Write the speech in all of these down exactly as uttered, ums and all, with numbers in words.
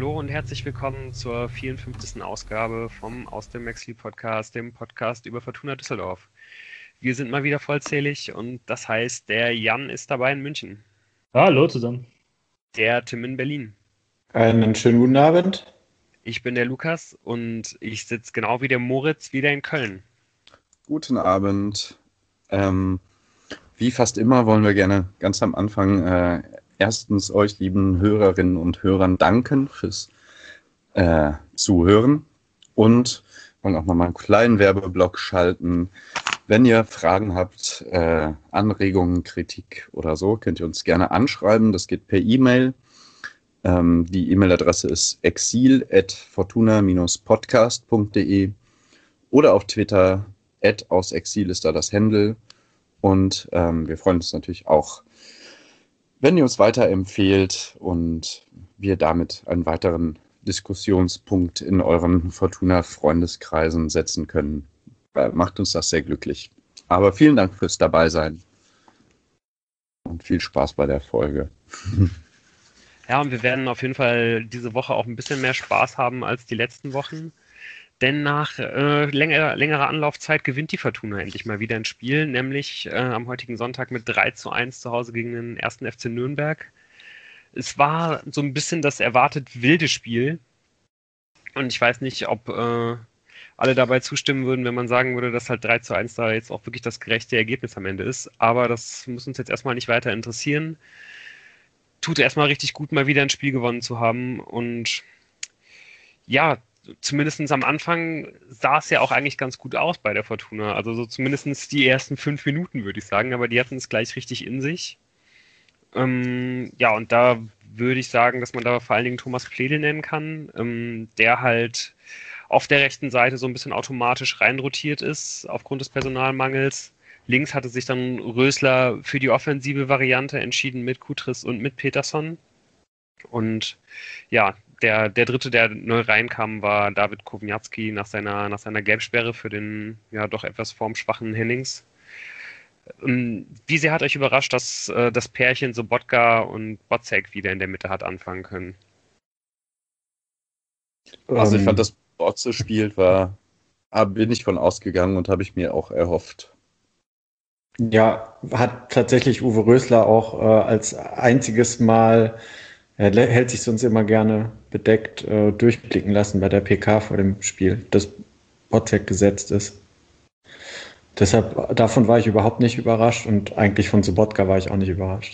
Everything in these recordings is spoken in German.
Hallo und herzlich willkommen zur vierundfünfzigsten Ausgabe vom Aus dem Maxli Podcast, dem Podcast über Fortuna Düsseldorf. Wir sind mal wieder vollzählig und das heißt, der Jan ist dabei in München. Hallo zusammen. Der Tim in Berlin. Einen schönen guten Abend. Ich bin der Lukas und ich sitze genau wie der Moritz wieder in Köln. Guten Abend. Ähm, wie fast immer wollen wir gerne ganz am Anfang äh, erstens euch lieben Hörerinnen und Hörern danken fürs äh, Zuhören und wollen auch nochmal einen kleinen Werbeblock schalten. Wenn ihr Fragen habt, äh, Anregungen, Kritik oder so, könnt ihr uns gerne anschreiben. Das geht per E-Mail. Ähm, die E-Mail-Adresse ist exil at fortuna dash podcast punkt de oder auf Twitter at ausexil ist da das Handle. Und ähm, wir freuen uns natürlich auch, wenn ihr uns weiterempfehlt und wir damit einen weiteren Diskussionspunkt in euren Fortuna-Freundeskreisen setzen können. Äh, macht uns das sehr glücklich. Aber vielen Dank fürs Dabeisein und viel Spaß bei der Folge. Ja, und wir werden auf jeden Fall diese Woche auch ein bisschen mehr Spaß haben als die letzten Wochen. Denn nach äh, länger, längerer Anlaufzeit gewinnt die Fortuna endlich mal wieder ein Spiel, nämlich äh, am heutigen Sonntag mit drei zu eins zu Hause gegen den ersten F C Nürnberg. Es war so ein bisschen das erwartet wilde Spiel. Und ich weiß nicht, ob äh, alle dabei zustimmen würden, wenn man sagen würde, dass halt drei zu eins da jetzt auch wirklich das gerechte Ergebnis am Ende ist. Aber das muss uns jetzt erstmal nicht weiter interessieren. Tut erstmal richtig gut, mal wieder ein Spiel gewonnen zu haben. Und ja, zumindest am Anfang sah es ja auch eigentlich ganz gut aus bei der Fortuna. Also so zumindest die ersten fünf Minuten, würde ich sagen. Aber die hatten es gleich richtig in sich. Ähm, ja, und da würde ich sagen, dass man da vor allen Dingen Thomas Pledel nennen kann, ähm, der halt auf der rechten Seite so ein bisschen automatisch reinrotiert ist aufgrund des Personalmangels. Links hatte sich dann Rösler für die offensive Variante entschieden mit Kutris und mit Peterson. Und ja, der, der dritte, der neu reinkam, war David Kowniatski nach seiner, nach seiner Gelbsperre für den ja doch etwas formschwachen Hennings. Wie sehr hat euch überrascht, dass äh, das Pärchen Sobotka und Botzek wieder in der Mitte hat anfangen können? Also ich Ähm, fand, dass Botze spielt, war, ah, bin ich von ausgegangen und habe ich mir auch erhofft. Ja, hat tatsächlich Uwe Rösler auch äh, als einziges Mal, er lä- hält sich sonst immer gerne bedeckt, äh, durchblicken lassen bei der P K vor dem Spiel, dass Botzek gesetzt ist. Deshalb, davon war ich überhaupt nicht überrascht und eigentlich von Sobotka war ich auch nicht überrascht.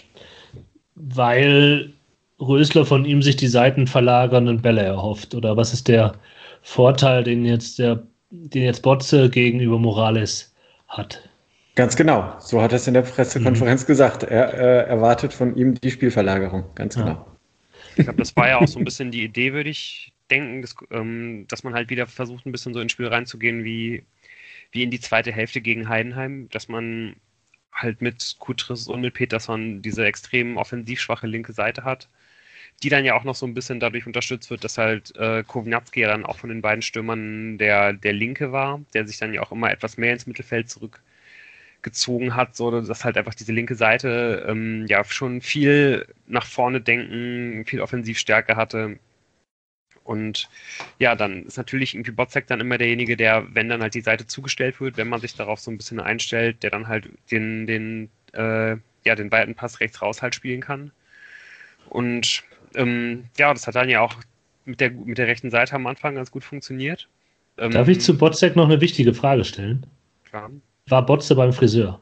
Weil Rösler von ihm sich die seitenverlagernden Bälle erhofft. Oder was ist der Vorteil, den jetzt der, den jetzt Botze gegenüber Morales hat? Ganz genau, so hat er es in der Pressekonferenz mhm. gesagt. Er äh, erwartet von ihm die Spielverlagerung, ganz Ja. genau. Ich glaube, das war ja auch so ein bisschen die Idee, würde ich denken, dass, ähm, dass man halt wieder versucht, ein bisschen so ins Spiel reinzugehen, wie, wie in die zweite Hälfte gegen Heidenheim, dass man halt mit Kutris und mit Peterson diese extrem offensiv schwache linke Seite hat, die dann ja auch noch so ein bisschen dadurch unterstützt wird, dass halt äh, Kowniatski ja dann auch von den beiden Stürmern der, der Linke war, der sich dann ja auch immer etwas mehr ins Mittelfeld zurückgezogen hat, so dass halt einfach diese linke Seite ähm, ja schon viel nach vorne denken, viel Offensivstärke hatte. Und ja, dann ist natürlich irgendwie Botzek dann immer derjenige, der, wenn dann halt die Seite zugestellt wird, wenn man sich darauf so ein bisschen einstellt, der dann halt den, den, äh, ja, den weiten Pass rechts raus halt spielen kann. Und ähm, ja, das hat dann ja auch mit der, mit der rechten Seite am Anfang ganz gut funktioniert. Ähm, Darf ich zu Botzek noch eine wichtige Frage stellen? Klar. War Botze beim Friseur?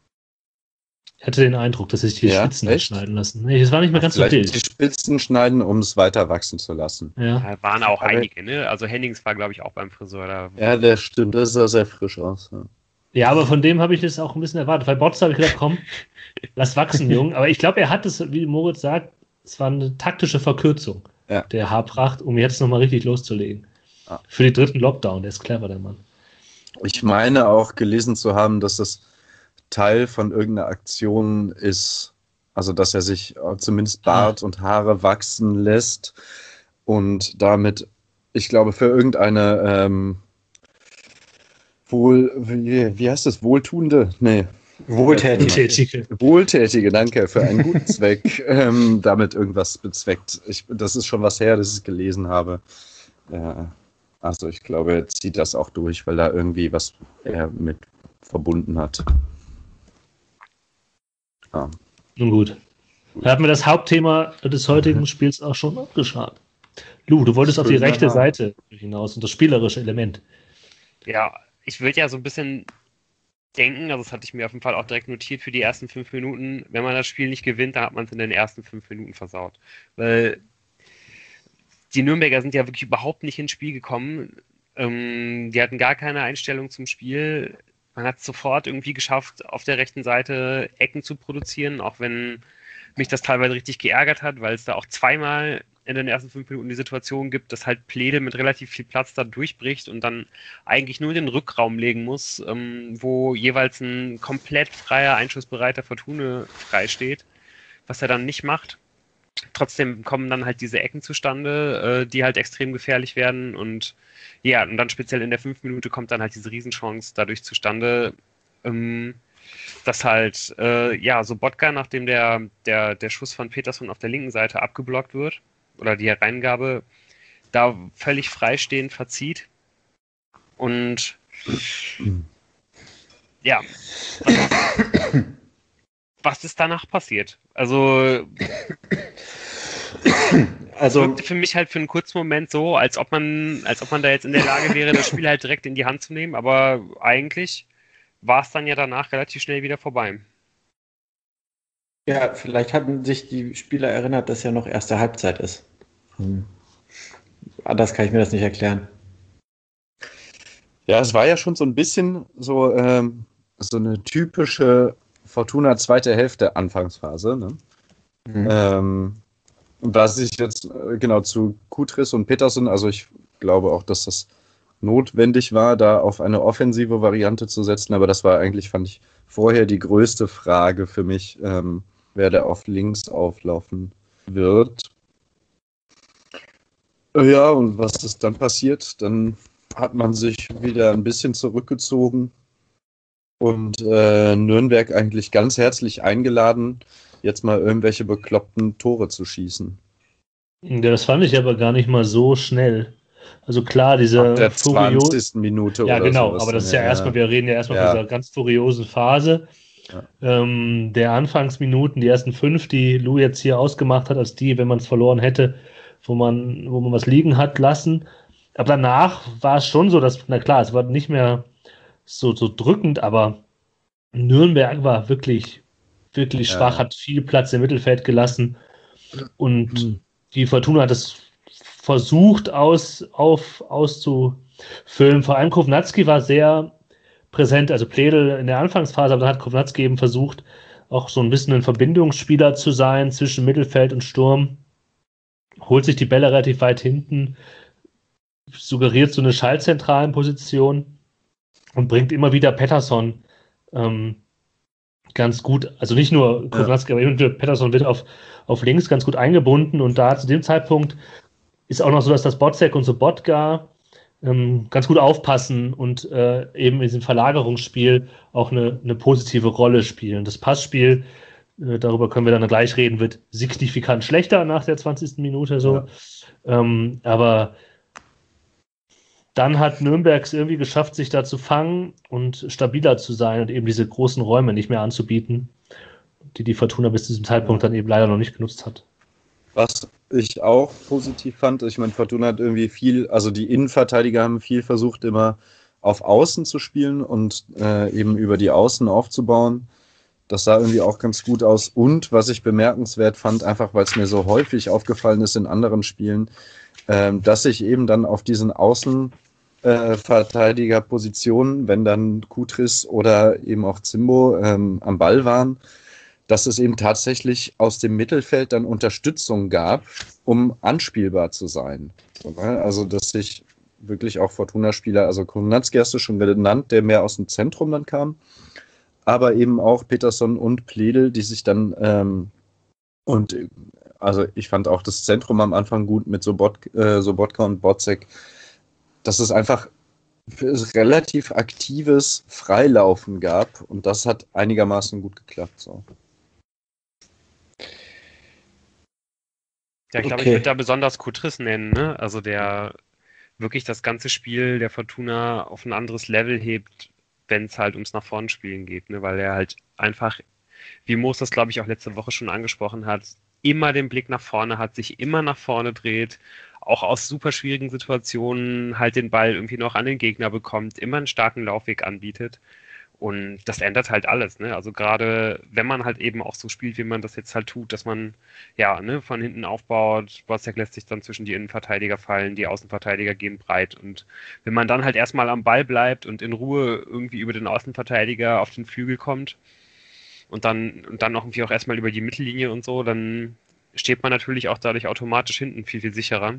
Ich hatte den Eindruck, dass sich die Ja, Spitzen echt? schneiden lassen. Nee, das war nicht mehr ganz so Vielleicht die wild. Spitzen schneiden, um es weiter wachsen zu lassen. Ja. Da waren auch Aber- einige, ne? Also Hennings war, glaube ich, auch beim Friseur. Da Ja, das stimmt. Das sah sehr frisch aus. Ja. ja, aber von dem habe ich das auch ein bisschen erwartet. Bei Botze habe ich gedacht, komm, lass wachsen, Jung. Aber ich glaube, er hat es, wie Moritz sagt, es war eine taktische Verkürzung Ja. der Haarpracht, um jetzt nochmal richtig loszulegen. Ja. Für den dritten Lockdown, der ist clever, der Mann. Ich meine auch gelesen zu haben, dass das Teil von irgendeiner Aktion ist, also dass er sich zumindest Bart und Haare wachsen lässt und damit, ich glaube, für irgendeine ähm, wohl, wie, wie heißt das, wohltuende? Nee, Wohltätige. Wohltätige. Wohltätige, danke, für einen guten Zweck, ähm, damit irgendwas bezweckt. Ich, das ist schon was her, dass ich es gelesen habe. Äh, also ich glaube, er zieht das auch durch, weil da irgendwie was er mit verbunden hat. Ja. Nun gut. Da haben wir das Hauptthema des heutigen Spiels auch schon abgeschlagen. Lou, du wolltest auf die rechte Seite hinaus und das spielerische Element. Ja, ich würde ja so ein bisschen denken, also das hatte ich mir auf jeden Fall auch direkt notiert für die ersten fünf Minuten, wenn man das Spiel nicht gewinnt, dann hat man es in den ersten fünf Minuten versaut. Weil die Nürnberger sind ja wirklich überhaupt nicht ins Spiel gekommen. Ähm, die hatten gar keine Einstellung zum Spiel. Man hat es sofort irgendwie geschafft, auf der rechten Seite Ecken zu produzieren, auch wenn mich das teilweise richtig geärgert hat, weil es da auch zweimal in den ersten fünf Minuten die Situation gibt, dass halt Pledel mit relativ viel Platz da durchbricht und dann eigentlich nur in den Rückraum legen muss, ähm, wo jeweils ein komplett freier, einschussbereiter Fortuna freisteht, was er dann nicht macht. Trotzdem kommen dann halt diese Ecken zustande, äh, die halt extrem gefährlich werden und ja, und dann speziell in der fünf Minute kommt dann halt diese Riesenchance dadurch zustande, ähm, dass halt, äh, ja, Sobotka, nachdem der, der, der Schuss von Peterson auf der linken Seite abgeblockt wird, oder die Hereingabe, da völlig freistehend verzieht. Und ja, was, was ist danach passiert? Also, also es wirkte für mich halt für einen kurzen Moment so, als ob man, als ob man da jetzt in der Lage wäre, das Spiel halt direkt in die Hand zu nehmen, aber eigentlich war es dann ja danach relativ schnell wieder vorbei. Ja, vielleicht hatten sich die Spieler erinnert, dass ja noch erste Halbzeit ist. Hm. Anders kann ich mir das nicht erklären. Ja, es war ja schon so ein bisschen so, ähm, so eine typische Fortuna zweite Hälfte Anfangsphase. Ne? Mhm. Ähm, was ich jetzt äh, genau zu Kutris und Peterson, also ich glaube auch, dass das notwendig war, da auf eine offensive Variante zu setzen, aber das war eigentlich, fand ich, vorher die größte Frage für mich, ähm, wer da auf links auflaufen wird. Ja, und was ist dann passiert? Dann hat man sich wieder ein bisschen zurückgezogen und äh, Nürnberg eigentlich ganz herzlich eingeladen, jetzt mal irgendwelche bekloppten Tore zu schießen. Ja, das fand ich aber gar nicht mal so schnell. Also klar, diese Ab der zwanzigsten Minute ja, oder genau, sowas. aber das ist ja, ja erstmal, wir reden ja erstmal ja. von dieser ganz furiosen Phase. Ja. Ähm, der Anfangsminuten, die ersten fünf, die Lou jetzt hier ausgemacht hat, als die, wenn man es verloren hätte, wo man, wo man was liegen hat lassen. Aber danach war es schon so, dass, na klar, es war nicht mehr so, so drückend, aber Nürnberg war wirklich, wirklich Ja. schwach, hat viel Platz im Mittelfeld gelassen und mhm. die Fortuna hat es versucht aus, auf, auszufüllen. Vor allem Kovnatski war sehr präsent, also Pledel in der Anfangsphase, aber dann hat Kovnatski eben versucht, auch so ein bisschen ein Verbindungsspieler zu sein zwischen Mittelfeld und Sturm. Holt sich die Bälle relativ weit hinten, suggeriert so eine schallzentralen Position und bringt immer wieder Pettersson ähm, ganz gut, also nicht nur Kovnatski, ja. aber Pettersson wird auf, auf links ganz gut eingebunden und da zu dem Zeitpunkt ist auch noch so, dass das Botzek und Sobotka ähm, ganz gut aufpassen und äh, eben in diesem Verlagerungsspiel auch eine, eine positive Rolle spielen. Das Passspiel, äh, darüber können wir dann gleich reden, wird signifikant schlechter nach der zwanzigsten Minute so. Ja. Ähm, aber dann hat Nürnberg es irgendwie geschafft, sich da zu fangen und stabiler zu sein und eben diese großen Räume nicht mehr anzubieten, die die Fortuna bis zu diesem Zeitpunkt dann eben leider noch nicht genutzt hat. Was ich auch positiv fand, ich meine, Fortuna hat irgendwie viel, also die Innenverteidiger haben viel versucht, immer auf Außen zu spielen und äh, eben über die Außen aufzubauen. Das sah irgendwie auch ganz gut aus. Und was ich bemerkenswert fand, einfach weil es mir so häufig aufgefallen ist in anderen Spielen, äh, dass sich eben dann auf diesen Außenverteidigerpositionen, äh, wenn dann Kutris oder eben auch Zimbo ähm, am Ball waren, dass es eben tatsächlich aus dem Mittelfeld dann Unterstützung gab, um anspielbar zu sein. Also, dass sich wirklich auch Fortuna-Spieler, also Kovnatski hast du schon genannt, der mehr aus dem Zentrum dann kam, aber eben auch Peterson und Pledel, die sich dann, ähm, und also ich fand auch das Zentrum am Anfang gut mit Sobot, äh, Sobotka und Botzek, dass es einfach für es relativ aktives Freilaufen gab und das hat einigermaßen gut geklappt. So. Ja, ich glaube, Okay. ich würde da besonders Kutris nennen, ne? Also der wirklich das ganze Spiel der Fortuna auf ein anderes Level hebt, wenn es halt ums nach vorne spielen geht, ne? Weil er halt einfach, wie Moos das glaube ich auch letzte Woche schon angesprochen hat, immer den Blick nach vorne hat, sich immer nach vorne dreht, auch aus super schwierigen Situationen halt den Ball irgendwie noch an den Gegner bekommt, immer einen starken Laufweg anbietet. Und das ändert halt alles, ne? Also gerade wenn man halt eben auch so spielt, wie man das jetzt halt tut, dass man ja, ne, von hinten aufbaut, Wozniak lässt sich dann zwischen die Innenverteidiger fallen, die Außenverteidiger gehen breit und wenn man dann halt erstmal am Ball bleibt und in Ruhe irgendwie über den Außenverteidiger auf den Flügel kommt und dann und dann noch irgendwie auch erstmal über die Mittellinie und so, dann steht man natürlich auch dadurch automatisch hinten viel, viel sicherer.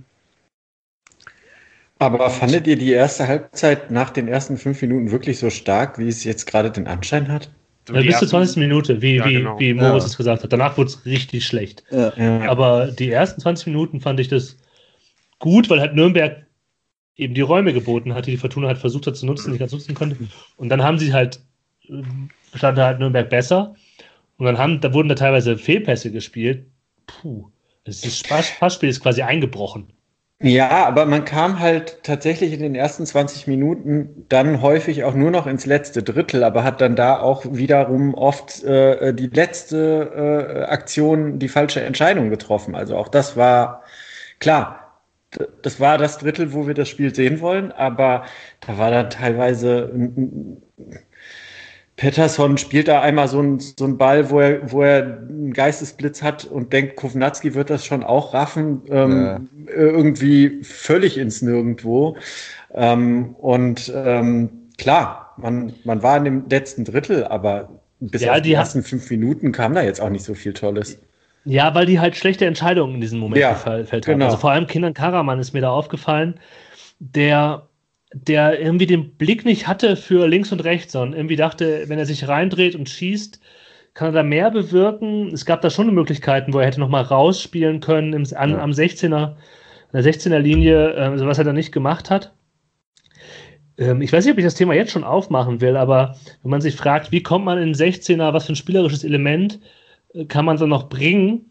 Aber fandet ihr die erste Halbzeit nach den ersten fünf Minuten wirklich so stark, wie es jetzt gerade den Anschein hat? So Ja, die bis zur ersten- zwanzigsten Minute, wie, Ja, wie, genau. wie Moritz Ja. es gesagt hat. Danach wurde es richtig schlecht. Ja. Ja. Aber die ersten zwanzig Minuten fand ich das gut, weil halt Nürnberg eben die Räume geboten hat, die die Fortuna halt versucht hat zu nutzen, nicht ganz nutzen konnte. Und dann haben sie halt, äh, stand da halt Nürnberg besser. Und dann haben, da wurden da teilweise Fehlpässe gespielt. Puh, das ist- das Passspiel ist quasi eingebrochen. Ja, aber man kam halt tatsächlich in den ersten zwanzig Minuten dann häufig auch nur noch ins letzte Drittel, aber hat dann da auch wiederum oft äh, die letzte äh, Aktion die falsche Entscheidung getroffen. Also auch das war klar. d- Das war das Drittel, wo wir das Spiel sehen wollen, aber da war dann teilweise ein- ein- Pettersson spielt da einmal so einen so einen Ball, wo er, wo er einen Geistesblitz hat und denkt, Kovnatski wird das schon auch raffen, ähm, irgendwie völlig ins Nirgendwo. Ähm, und ähm, klar, man, man war in dem letzten Drittel, aber bis Ja, auf die die hat- ersten fünf Minuten kam da jetzt auch nicht so viel Tolles. Ja, weil die halt schlechte Entscheidungen in diesem Moment Ja, gefällt haben. genau. Also vor allem Kindern Karaman ist mir da aufgefallen, der, der irgendwie den Blick nicht hatte für links und rechts, sondern irgendwie dachte, wenn er sich reindreht und schießt, kann er da mehr bewirken. Es gab da schon Möglichkeiten, wo er hätte nochmal rausspielen können im, an, Ja. am sechzehner, an der sechzehner Linie, äh, also was er da nicht gemacht hat. Ähm, ich weiß nicht, ob ich das Thema jetzt schon aufmachen will, aber wenn man sich fragt, wie kommt man in den sechzehner, was für ein spielerisches Element äh, kann man so noch bringen,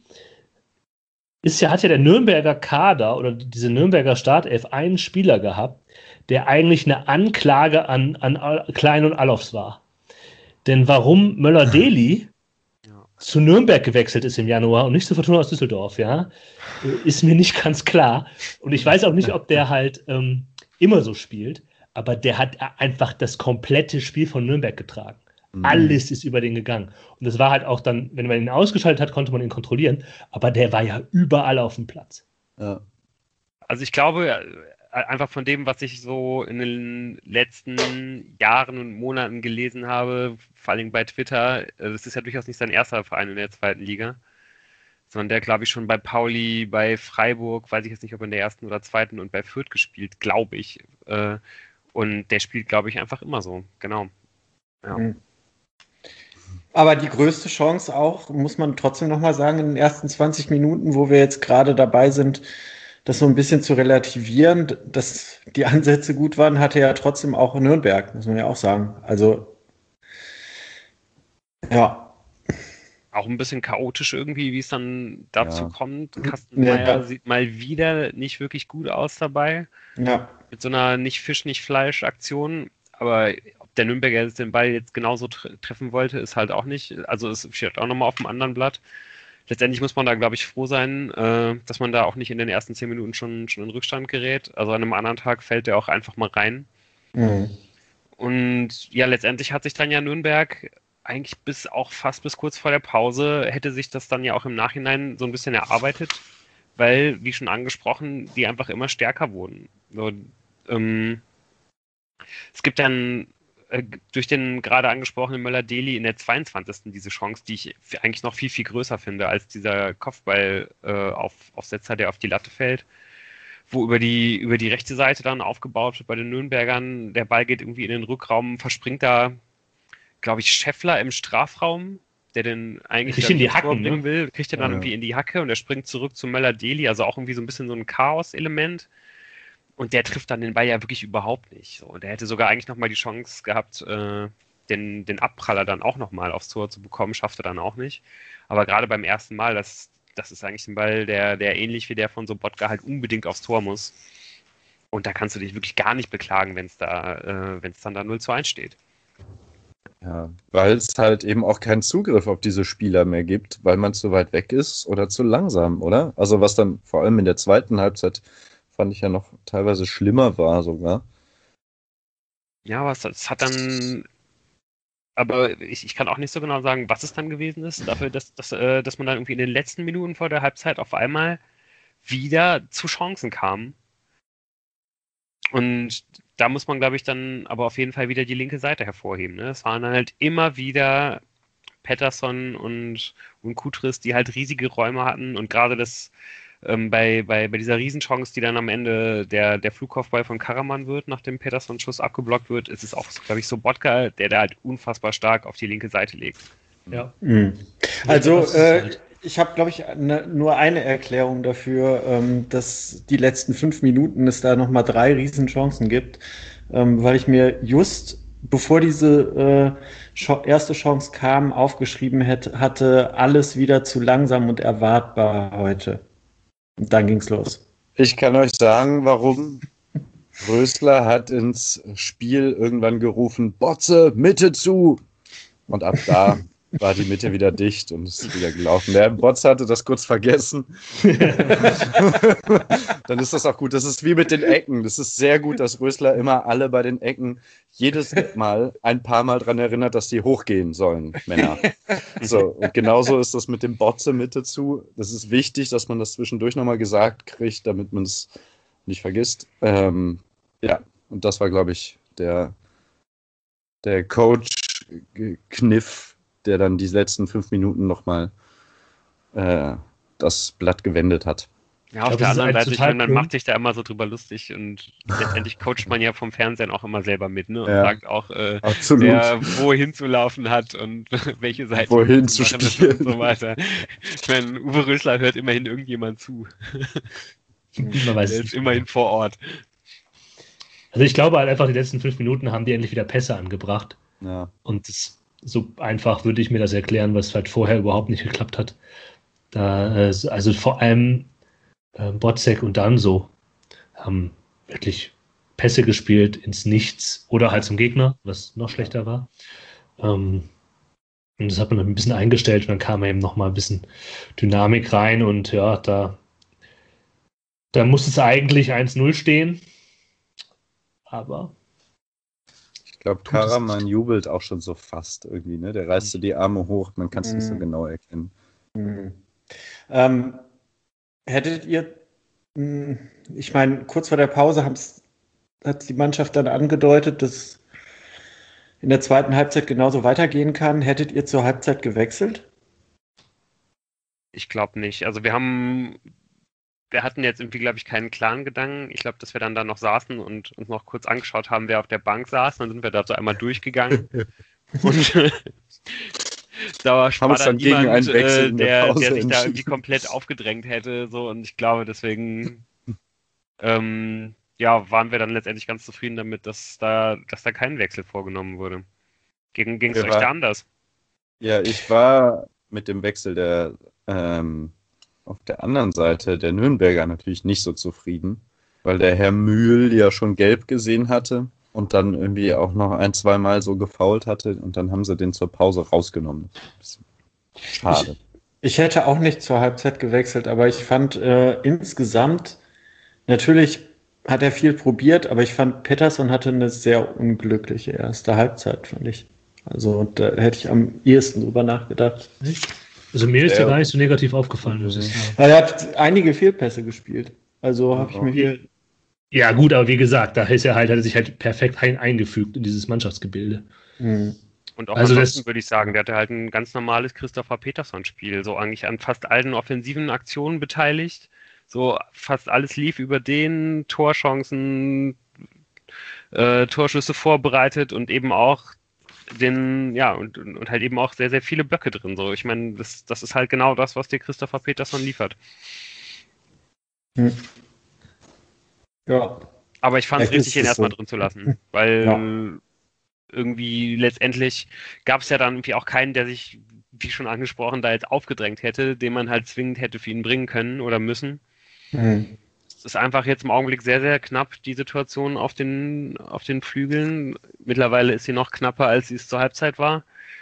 ist ja, hat ja der Nürnberger Kader oder diese Nürnberger Startelf einen Spieler gehabt, der eigentlich eine Anklage an, an Al- Klein und Allofs war. Denn warum Möller-Deli Ja. zu Nürnberg gewechselt ist im Januar und nicht zu Fortuna aus Düsseldorf, ja, äh, ist mir nicht ganz klar. Und ich weiß auch nicht, ob der halt ähm, immer so spielt, aber der hat einfach das komplette Spiel von Nürnberg getragen. Alles ist über den gegangen. Und das war halt auch dann, wenn man ihn ausgeschaltet hat, konnte man ihn kontrollieren, aber der war ja überall auf dem Platz. Ja. Also ich glaube, äh, einfach von dem, was ich so in den letzten Jahren und Monaten gelesen habe, vor allem bei Twitter, äh, das ist ja durchaus nicht sein erster Verein in der zweiten Liga, sondern der, glaube ich, schon bei Pauli, bei Freiburg, weiß ich jetzt nicht, ob in der ersten oder zweiten und bei Fürth gespielt, glaube ich. Äh, Und der spielt, glaube ich, einfach immer so. Genau. Ja. Mhm. Aber die größte Chance auch, muss man trotzdem nochmal sagen, in den ersten zwanzig Minuten, wo wir jetzt gerade dabei sind, das so ein bisschen zu relativieren, dass die Ansätze gut waren, hatte ja trotzdem auch Nürnberg, muss man ja auch sagen. Also, ja. Auch ein bisschen chaotisch irgendwie, wie es dann dazu Ja. kommt. Kastenmeier Ja. sieht mal wieder nicht wirklich gut aus dabei. Ja. Mit so einer nicht Fisch, nicht Fleisch-Aktion. Aber ob der Nürnberger jetzt den Ball jetzt genauso tre treffen wollte, ist halt auch nicht. Also es steht auch nochmal auf dem anderen Blatt. Letztendlich muss man da, glaube ich, froh sein, äh, dass man da auch nicht in den ersten zehn Minuten schon, schon in Rückstand gerät. Also an einem anderen Tag fällt der auch einfach mal rein. Mhm. Und ja, letztendlich hat sich dann ja Nürnberg eigentlich bis auch fast bis kurz vor der Pause hätte sich das dann ja auch im Nachhinein so ein bisschen erarbeitet, weil, wie schon angesprochen, die einfach immer stärker wurden. So, ähm, es gibt dann äh, durch den gerade angesprochenen Möller-Deli in der zweiundzwanzigsten diese Chance, die ich f- eigentlich noch viel, viel größer finde als dieser Kopfball-Aufsetzer, äh, auf, Aufsetzer, der auf die Latte fällt, wo über die, über die rechte Seite dann aufgebaut wird bei den Nürnbergern. Der Ball geht irgendwie in den Rückraum, verspringt da, glaube ich, Scheffler im Strafraum, der den eigentlich Kriegt dann in die ins Tor Hacken, bringen ne? will, kriegt er dann Ja. irgendwie in die Hacke und er springt zurück zu Möller-Deli, also auch irgendwie so ein bisschen so ein Chaos-Element. Und der trifft dann den Ball ja wirklich überhaupt nicht. So, der hätte sogar eigentlich nochmal die Chance gehabt, äh, den, den Abpraller dann auch nochmal aufs Tor zu bekommen, schafft er dann auch nicht. Aber gerade beim ersten Mal, das, das ist eigentlich ein Ball, der, der ähnlich wie der von Sobotka halt unbedingt aufs Tor muss. Und da kannst du dich wirklich gar nicht beklagen, wenn es da, äh, wenn es dann da null zu eins steht. Ja, weil es halt eben auch keinen Zugriff auf diese Spieler mehr gibt, weil man zu weit weg ist oder zu langsam, oder? Also was dann vor allem in der zweiten Halbzeit fand ich ja noch teilweise schlimmer war sogar. Ja, aber es, es hat dann, aber ich, ich kann auch nicht so genau sagen, was es dann gewesen ist, dafür, dass, dass, äh, dass man dann irgendwie in den letzten Minuten vor der Halbzeit auf einmal wieder zu Chancen kam. Und da muss man, glaube ich, dann aber auf jeden Fall wieder die linke Seite hervorheben. Ne? Es waren dann halt immer wieder Pettersson und, und Kutris, die halt riesige Räume hatten. Und gerade das ähm, bei, bei, bei dieser Riesenchance, die dann am Ende der, der Flugkopfball von Karaman wird, nachdem Pettersson-Schuss abgeblockt wird, ist es auch, glaube ich, Sobotka, der da halt unfassbar stark auf die linke Seite legt. Ja. Mhm. Also, das ist äh, halt- ich habe, glaube ich, ne, nur eine Erklärung dafür, ähm, dass die letzten fünf Minuten es da nochmal drei Riesenchancen gibt, ähm, weil ich mir just, bevor diese äh, Ch- erste Chance kam, aufgeschrieben hätte, hatte, alles wieder zu langsam und erwartbar heute. Und dann ging's los. Ich kann euch sagen, warum. Rösler hat ins Spiel irgendwann gerufen, Botze, Mitte zu. Und ab da war die Mitte wieder dicht und ist wieder gelaufen. Der Botze hatte das kurz vergessen. Dann ist das auch gut. Das ist wie mit den Ecken. Das ist sehr gut, dass Rösler immer alle bei den Ecken jedes Mal ein paar Mal dran erinnert, dass die hochgehen sollen, Männer. So, und genauso ist das mit dem Botze Mitte zu. Das ist wichtig, dass man das zwischendurch nochmal gesagt kriegt, damit man es nicht vergisst. Ähm, ja, und das war, glaube ich, der, der Coach-Kniff, der dann die letzten fünf Minuten nochmal äh, das Blatt gewendet hat. Ja, auf Ich glaub, der es ist anderen halt Seite, ich total meine, man plump. macht sich da immer so drüber lustig und letztendlich coacht man ja vom Fernsehen auch immer selber mit, ne? Und Ja. sagt auch, äh, Absolut. wer wohin zu laufen hat und welche Seite Wohin zu zu machen ist spielen. und so weiter. Ich meine, Uwe Rösler hört immerhin irgendjemand zu. Man weiß Der es ist nicht immerhin genau. vor Ort. Also ich glaube halt einfach, die letzten fünf Minuten haben die endlich wieder Pässe angebracht. Ja. Und das, so einfach würde ich mir das erklären, was halt vorher überhaupt nicht geklappt hat. Da, äh, also vor allem äh, Botzek und Danso haben wirklich Pässe gespielt ins Nichts oder halt zum Gegner, was noch schlechter war. Ähm, und das hat man dann ein bisschen eingestellt und dann kam eben noch mal ein bisschen Dynamik rein und ja, da, da muss es eigentlich eins null stehen. Aber Ich glaube, Tut es Karaman nicht. jubelt auch schon so fast irgendwie, ne? Der reißt so die Arme hoch, man kann es nicht so Mhm. genau erkennen. Mhm. Ähm, hättet ihr, mh, ich meine, kurz vor der Pause haben's, hat die Mannschaft dann angedeutet, dass in der zweiten Halbzeit genauso weitergehen kann. Hättet ihr zur Halbzeit gewechselt? Ich glaube nicht. Also wir haben, wir hatten jetzt irgendwie, glaube ich, keinen klaren Gedanken. Ich glaube, dass wir dann da noch saßen und uns noch kurz angeschaut haben, wer auf der Bank saß. Dann sind wir da so einmal durchgegangen. Und da war, Haben war uns da dann gegen niemand, einen Wechsel äh, in der der, Pause der sich da entschieden. irgendwie komplett aufgedrängt hätte. So. Und ich glaube, deswegen ähm, ja, waren wir dann letztendlich ganz zufrieden damit, dass da, dass da kein Wechsel vorgenommen wurde. Ging es Wir euch da war- anders? Ja, ich war mit dem Wechsel der ähm, auf der anderen Seite der Nürnberger natürlich nicht so zufrieden, weil der Herr Mühl ja schon gelb gesehen hatte und dann irgendwie auch noch ein, zwei Mal so gefoult hatte und dann haben sie den zur Pause rausgenommen. Bisschen schade. Ich hätte auch nicht zur Halbzeit gewechselt, aber ich fand äh, insgesamt, natürlich hat er viel probiert, aber ich fand, Pettersson hatte eine sehr unglückliche erste Halbzeit, fand ich. Also da hätte ich am ehesten drüber nachgedacht. Also mir ist Ja. der gar nicht so negativ aufgefallen, muss ich Mhm. sagen. Er hat einige Fehlpässe gespielt. Also habe ich mir hier. Ja, gut, aber wie gesagt, da ist er halt, hat er sich halt perfekt ein, eingefügt in dieses Mannschaftsgebilde. Hm. Und auch Also ansonsten das- würde ich sagen, der hatte halt ein ganz normales Christopher Peterson-Spiel, so eigentlich an fast allen offensiven Aktionen beteiligt. So fast alles lief über den, Torchancen, äh, Torschüsse vorbereitet und eben auch den, ja, und, und und halt eben auch sehr, sehr viele Böcke drin. So, ich meine, das, das ist halt genau das, was dir Christopher Peterson liefert. Hm. Ja. Aber ich fand es Vielleicht richtig, ist ihn es erstmal so. drin zu lassen, weil Ja. irgendwie letztendlich gab es ja dann irgendwie auch keinen, der sich, wie schon angesprochen, da jetzt aufgedrängt hätte, den man halt zwingend hätte für ihn bringen können oder müssen. Mhm. Es ist einfach jetzt im Augenblick sehr, sehr knapp, die Situation auf den, auf den Flügeln. Mittlerweile ist sie noch knapper, als sie es zur Halbzeit war.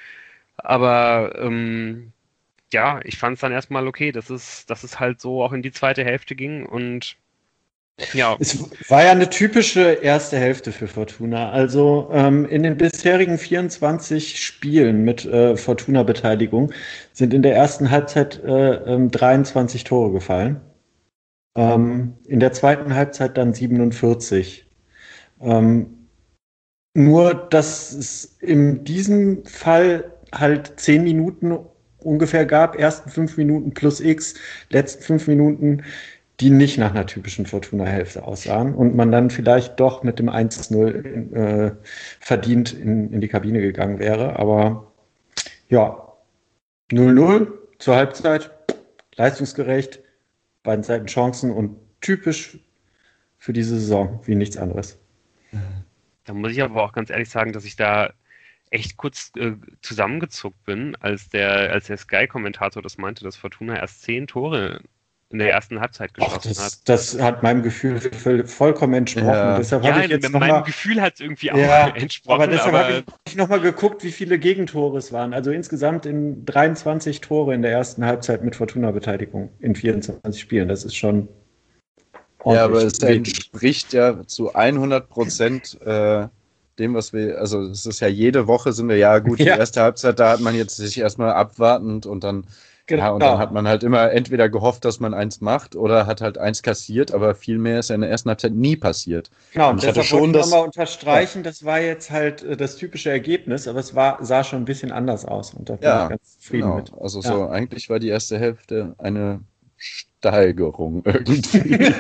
Aber ähm, ja, ich fand es dann erstmal okay, dass es, dass es halt so auch in die zweite Hälfte ging. Und ja, Es war ja eine typische erste Hälfte für Fortuna. Also ähm, in den bisherigen vierundzwanzig Spielen mit äh, Fortuna-Beteiligung sind in der ersten Halbzeit äh, ähm, dreiundzwanzig Tore gefallen. Ähm, in der zweiten Halbzeit dann siebenundvierzig. Ähm, nur, dass es in diesem Fall halt zehn Minuten ungefähr gab, ersten fünf Minuten plus X, letzten fünf Minuten, die nicht nach einer typischen Fortuna-Hälfte aussahen und man dann vielleicht doch mit dem eins zu null äh, verdient in, in die Kabine gegangen wäre. Aber ja, null null zur Halbzeit, leistungsgerecht, beiden Seiten Chancen und typisch für diese Saison wie nichts anderes. da muss ich aber auch ganz ehrlich sagen, dass ich da echt kurz äh, zusammengezuckt bin, als der, als der Sky-Kommentator das meinte, dass Fortuna erst zehn Tore in der ersten Halbzeit Och, geschossen hat. das, das hat meinem Gefühl voll- vollkommen entsprochen. Und Ja. deshalb Ja, habe ich in jetzt meinem nochmal. Gefühl hat es irgendwie auch Ja, aber entsprochen, deshalb aber habe ich nochmal geguckt, wie viele Gegentore es waren. Also insgesamt in dreiundzwanzig Tore in der ersten Halbzeit mit Fortuna-Beteiligung in vierundzwanzig Spielen. Das ist schon Ja, aber ordentlich. es entspricht ja zu hundert Prozent äh, dem, was wir, also es ist ja jede Woche sind wir, ja gut, die Ja. erste Halbzeit, da hat man jetzt sich erstmal abwartend und dann, ja, und Genau. dann hat man halt immer entweder gehofft, dass man eins macht oder hat halt eins kassiert, aber viel mehr ist ja in der ersten Halbzeit nie passiert. Genau, Und und ich hatte deshalb schon wollte ich das, nochmal unterstreichen, das war jetzt halt äh, das typische Ergebnis, aber es war, sah schon ein bisschen anders aus und da bin ich ja, ganz zufrieden genau, mit. also Ja. so, eigentlich war die erste Hälfte eine Steigerung irgendwie.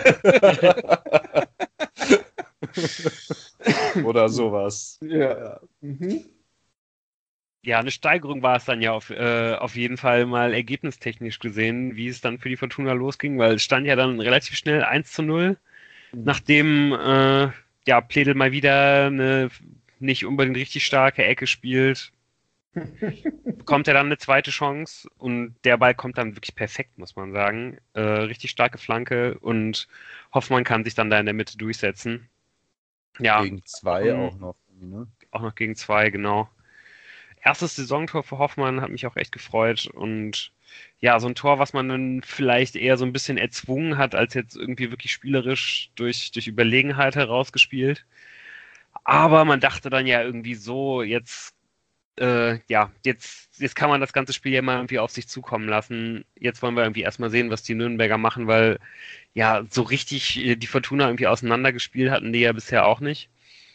Oder sowas. Ja. Mhm. ja, eine Steigerung war es dann ja auf, äh, auf jeden Fall mal ergebnistechnisch gesehen, wie es dann für die Fortuna losging, weil es stand ja dann relativ schnell eins zu null, nachdem äh, ja, Pledel mal wieder eine nicht unbedingt richtig starke Ecke spielt, bekommt er dann eine zweite Chance und der Ball kommt dann wirklich perfekt, muss man sagen. Äh, richtig starke Flanke und Hoffmann kann sich dann da in der Mitte durchsetzen. Ja, Gegen zwei ähm, auch noch. Ne? auch noch gegen zwei, genau. Erstes Saisontor für Hoffmann hat mich auch echt gefreut und ja, so ein Tor, was man dann vielleicht eher so ein bisschen erzwungen hat, als jetzt irgendwie wirklich spielerisch durch, durch Überlegenheit herausgespielt. Aber man dachte dann ja irgendwie so, jetzt, äh, ja, jetzt, jetzt kann man das ganze Spiel ja mal irgendwie auf sich zukommen lassen. Jetzt wollen wir irgendwie erstmal sehen, was die Nürnberger machen, weil ja, so richtig äh, die Fortuna irgendwie auseinandergespielt hatten die ja bisher auch nicht.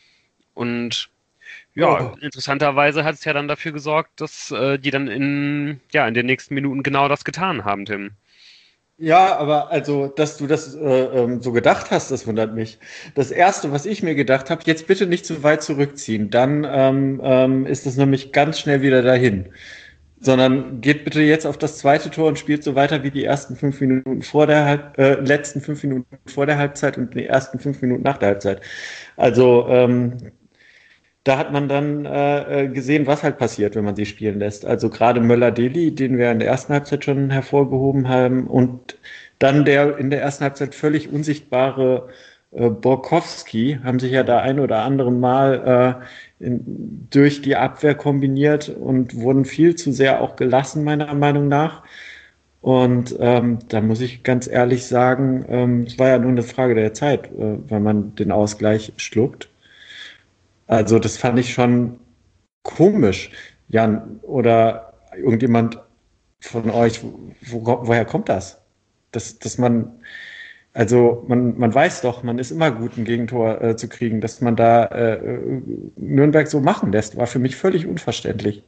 Und ja, Oh. interessanterweise hat es ja dann dafür gesorgt, dass äh, die dann in, ja, in den nächsten Minuten genau das getan haben, Tim. Ja, aber also, dass du das äh, ähm, so gedacht hast, das wundert mich. Das Erste, was ich mir gedacht habe, jetzt bitte nicht zu weit zurückziehen, dann ähm, ähm, ist es nämlich ganz schnell wieder dahin. Sondern geht bitte jetzt auf das zweite Tor und spielt so weiter wie die ersten fünf Minuten vor der Halb äh, letzten fünf Minuten vor der Halbzeit und die ersten fünf Minuten nach der Halbzeit. Also ähm, da hat man dann äh, gesehen, was halt passiert, wenn man sie spielen lässt. Also gerade Möller-Deli, den wir in der ersten Halbzeit schon hervorgehoben haben, und dann der in der ersten Halbzeit völlig unsichtbare äh, Borkowski haben sich ja da ein oder andere Mal äh, in, durch die Abwehr kombiniert und wurden viel zu sehr auch gelassen, meiner Meinung nach. Und ähm, da muss ich ganz ehrlich sagen, ähm, es war ja nur eine Frage der Zeit, äh, wenn man den Ausgleich schluckt. Also das fand ich schon komisch. Jan, oder irgendjemand von euch, wo, woher kommt das? Dass, dass man, also man, man weiß doch, man ist immer gut, ein Gegentor äh, zu kriegen, dass man da äh, Nürnberg so machen lässt, war für mich völlig unverständlich.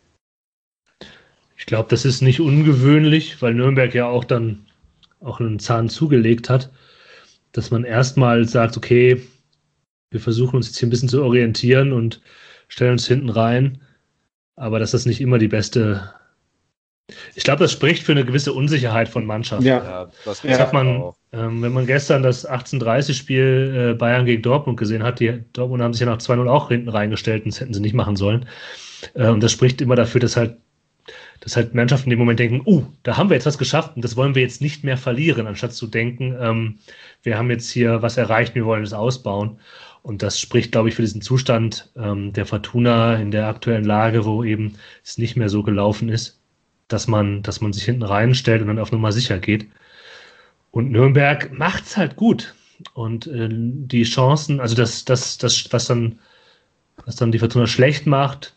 Ich glaube, das ist nicht ungewöhnlich, weil Nürnberg ja auch dann auch einen Zahn zugelegt hat, dass man erstmal sagt, okay, wir versuchen uns jetzt hier ein bisschen zu orientieren und stellen uns hinten rein, aber dass das nicht immer die beste Ich glaube, das spricht für eine gewisse Unsicherheit von Mannschaften. Ja, Ja, das Das hat man, auch. ähm, wenn man gestern das achtzehn dreißig-Spiel äh, Bayern gegen Dortmund gesehen hat, die Dortmund haben sich ja nach zwei null auch hinten reingestellt und das hätten sie nicht machen sollen. Äh, und das spricht immer dafür, dass halt, dass halt Mannschaften in dem Moment denken, uh, da haben wir jetzt was geschafft und das wollen wir jetzt nicht mehr verlieren, anstatt zu denken, ähm, wir haben jetzt hier was erreicht, wir wollen es ausbauen. Und das spricht, glaube ich, für diesen Zustand ähm, der Fortuna in der aktuellen Lage, wo eben es nicht mehr so gelaufen ist, dass man, dass man sich hinten reinstellt und dann auf Nummer sicher geht. Und Nürnberg macht's halt gut. Und äh, die Chancen, also das, das, das, was dann, was dann die Fortuna schlecht macht,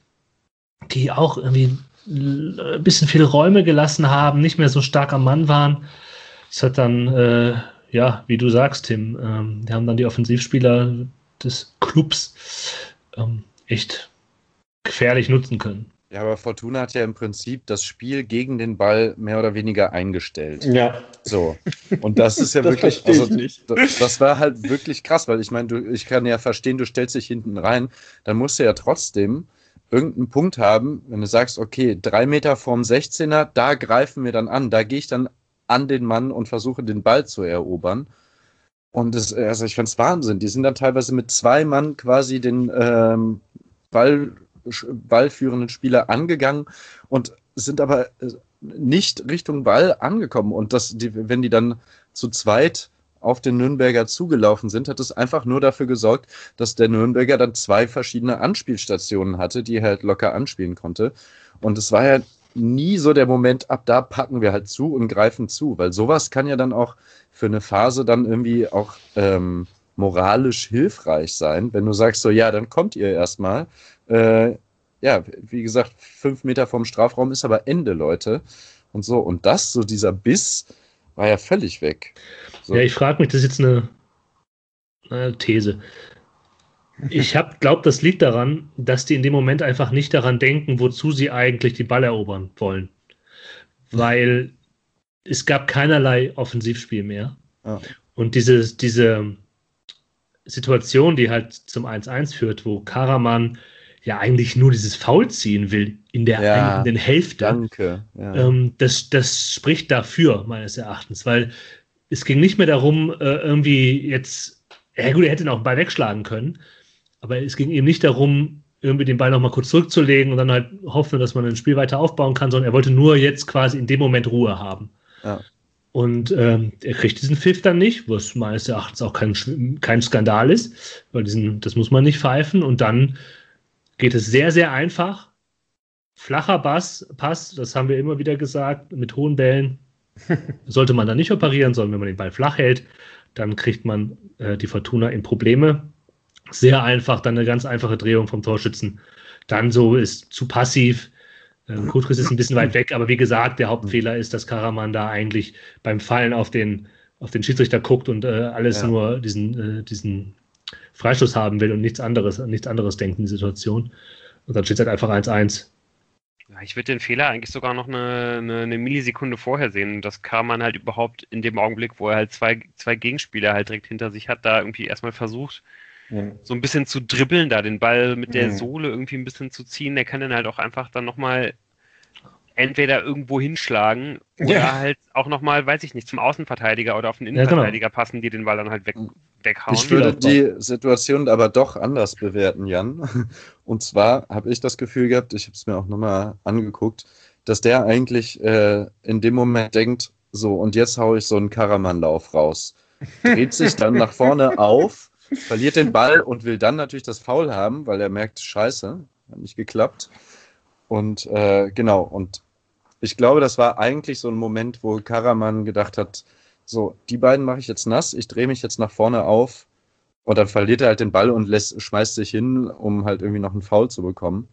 die auch irgendwie ein bisschen viele Räume gelassen haben, nicht mehr so stark am Mann waren. Das hat dann, äh, ja, wie du sagst, Tim, ähm, die haben dann die Offensivspieler des Clubs ähm, echt gefährlich nutzen können. Ja, aber Fortuna hat ja im Prinzip das Spiel gegen den Ball mehr oder weniger eingestellt. Ja. So. Und das ist ja Das wirklich, verstehe ich also, nicht. das, das war halt wirklich krass, weil ich meine, du, ich kann ja verstehen, du stellst dich hinten rein, dann musst du ja trotzdem irgendeinen Punkt haben, wenn du sagst, okay, drei Meter vorm sechzehner, da greifen wir dann an, da gehe ich dann an den Mann und versuche den Ball zu erobern. Und das, also ich fand's Wahnsinn. Die sind dann teilweise mit zwei Mann quasi den ähm, Ball, ballführenden Spieler angegangen und sind aber nicht Richtung Ball angekommen. Und das, die, wenn die dann zu zweit auf den Nürnberger zugelaufen sind, hat es einfach nur dafür gesorgt, dass der Nürnberger dann zwei verschiedene Anspielstationen hatte, die er halt locker anspielen konnte. Und es war ja nie so der Moment, ab da packen wir halt zu und greifen zu, weil sowas kann ja dann auch für eine Phase dann irgendwie auch ähm, moralisch hilfreich sein, wenn du sagst so, ja, dann kommt ihr erstmal. Äh, ja, wie gesagt, fünf Meter vom Strafraum ist aber Ende, Leute. Und so, und das, so dieser Biss, war ja völlig weg. So. Ja, ich frage mich, das ist jetzt eine, eine These. Ich glaube, das liegt daran, dass die in dem Moment einfach nicht daran denken, wozu sie eigentlich die Ball erobern wollen. Weil es gab keinerlei Offensivspiel mehr. Ja. Und diese, diese Situation, die halt zum eins eins führt, wo Karaman ja eigentlich nur dieses Foul ziehen will in der Ja, eigenen Hälfte. Danke. Ja. Ähm, das, das spricht dafür, meines Erachtens, weil es ging nicht mehr darum, äh, irgendwie jetzt, ja gut, er hätte ihn auch einen Ball wegschlagen können, aber es ging eben nicht darum, irgendwie den Ball nochmal kurz zurückzulegen und dann halt hoffen, dass man ein Spiel weiter aufbauen kann, sondern er wollte nur jetzt quasi in dem Moment Ruhe haben. Ja. Und ähm, er kriegt diesen Pfiff dann nicht, was meines Erachtens auch kein, kein Skandal ist, weil diesen, das muss man nicht pfeifen. Und dann geht es sehr, sehr einfach. Flacher Bass, Pass, das haben wir immer wieder gesagt, mit hohen Bällen sollte man dann nicht operieren, sondern wenn man den Ball flach hält, dann kriegt man äh, die Fortuna in Probleme. Sehr einfach, dann eine ganz einfache Drehung vom Torschützen. Dann so ist zu passiv. Ähm, Kutriss ist ein bisschen weit weg, aber wie gesagt, der Hauptfehler ist, dass Karaman da eigentlich beim Fallen auf den, auf den Schiedsrichter guckt und äh, alles Ja. nur diesen, äh, diesen Freistoß haben will und nichts anderes, nichts anderes denkt in die Situation. Und dann steht es halt einfach eins eins. Ja, ich würde den Fehler eigentlich sogar noch eine, eine, eine Millisekunde vorher sehen, dass Karaman halt überhaupt in dem Augenblick, wo er halt zwei, zwei Gegenspieler halt direkt hinter sich hat, da irgendwie erstmal versucht, Ja. so ein bisschen zu dribbeln, da den Ball mit der Mhm. Sohle irgendwie ein bisschen zu ziehen. Der kann dann halt auch einfach dann nochmal entweder irgendwo hinschlagen oder Ja. halt auch nochmal, weiß ich nicht, zum Außenverteidiger oder auf den Ja, genau. Innenverteidiger passen, die den Ball dann halt weg, weghauen. Ich würde Spielaufbau. die Situation aber doch anders bewerten, Jan. Und zwar habe ich das Gefühl gehabt, ich habe es mir auch nochmal angeguckt, dass der eigentlich äh, in dem Moment denkt, so, und jetzt haue ich so einen Karaman-Lauf raus. Dreht sich dann nach vorne auf, verliert den Ball und will dann natürlich das Foul haben, weil er merkt, scheiße, hat nicht geklappt. Und äh, genau, und ich glaube, das war eigentlich so ein Moment, wo Karaman gedacht hat, so, die beiden mache ich jetzt nass, ich drehe mich jetzt nach vorne auf und dann verliert er halt den Ball und lässt, schmeißt sich hin, um halt irgendwie noch einen Foul zu bekommen.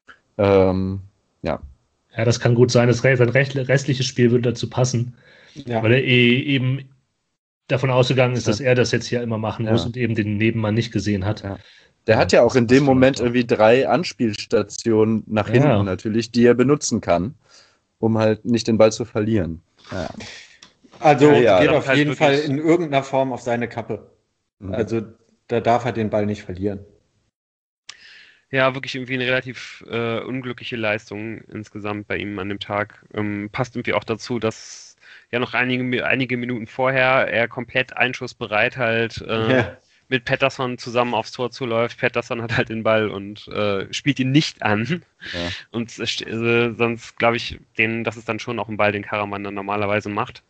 Ähm, ja. Ja, das kann gut sein. Das Re- sein recht- restliches Spiel würde dazu passen, Ja. weil er eh eben davon ausgegangen ist, Ja. dass er das jetzt hier immer machen Ja. muss und eben den Nebenmann nicht gesehen hat. Ja. Der Ja, hat ja auch in das dem stimmt Moment auch. irgendwie drei Anspielstationen nach Ja. hinten natürlich, die er benutzen kann, um halt nicht den Ball zu verlieren. Ja. Also Ja, ja, geht das auf halt jeden wirklich- Fall in irgendeiner Form auf seine Kappe. Mhm. Also da darf er den Ball nicht verlieren. Ja, wirklich irgendwie eine relativ äh, unglückliche Leistung insgesamt bei ihm an dem Tag. Ähm, passt irgendwie auch dazu, dass ja noch einige, einige Minuten vorher er komplett einschussbereit halt äh, Ja. mit Pettersson zusammen aufs Tor zuläuft. Pettersson hat halt den Ball und äh, spielt ihn nicht an. Ja. Und äh, sonst glaube ich, den, das ist dann schon auch ein Ball, den Karaman dann normalerweise macht.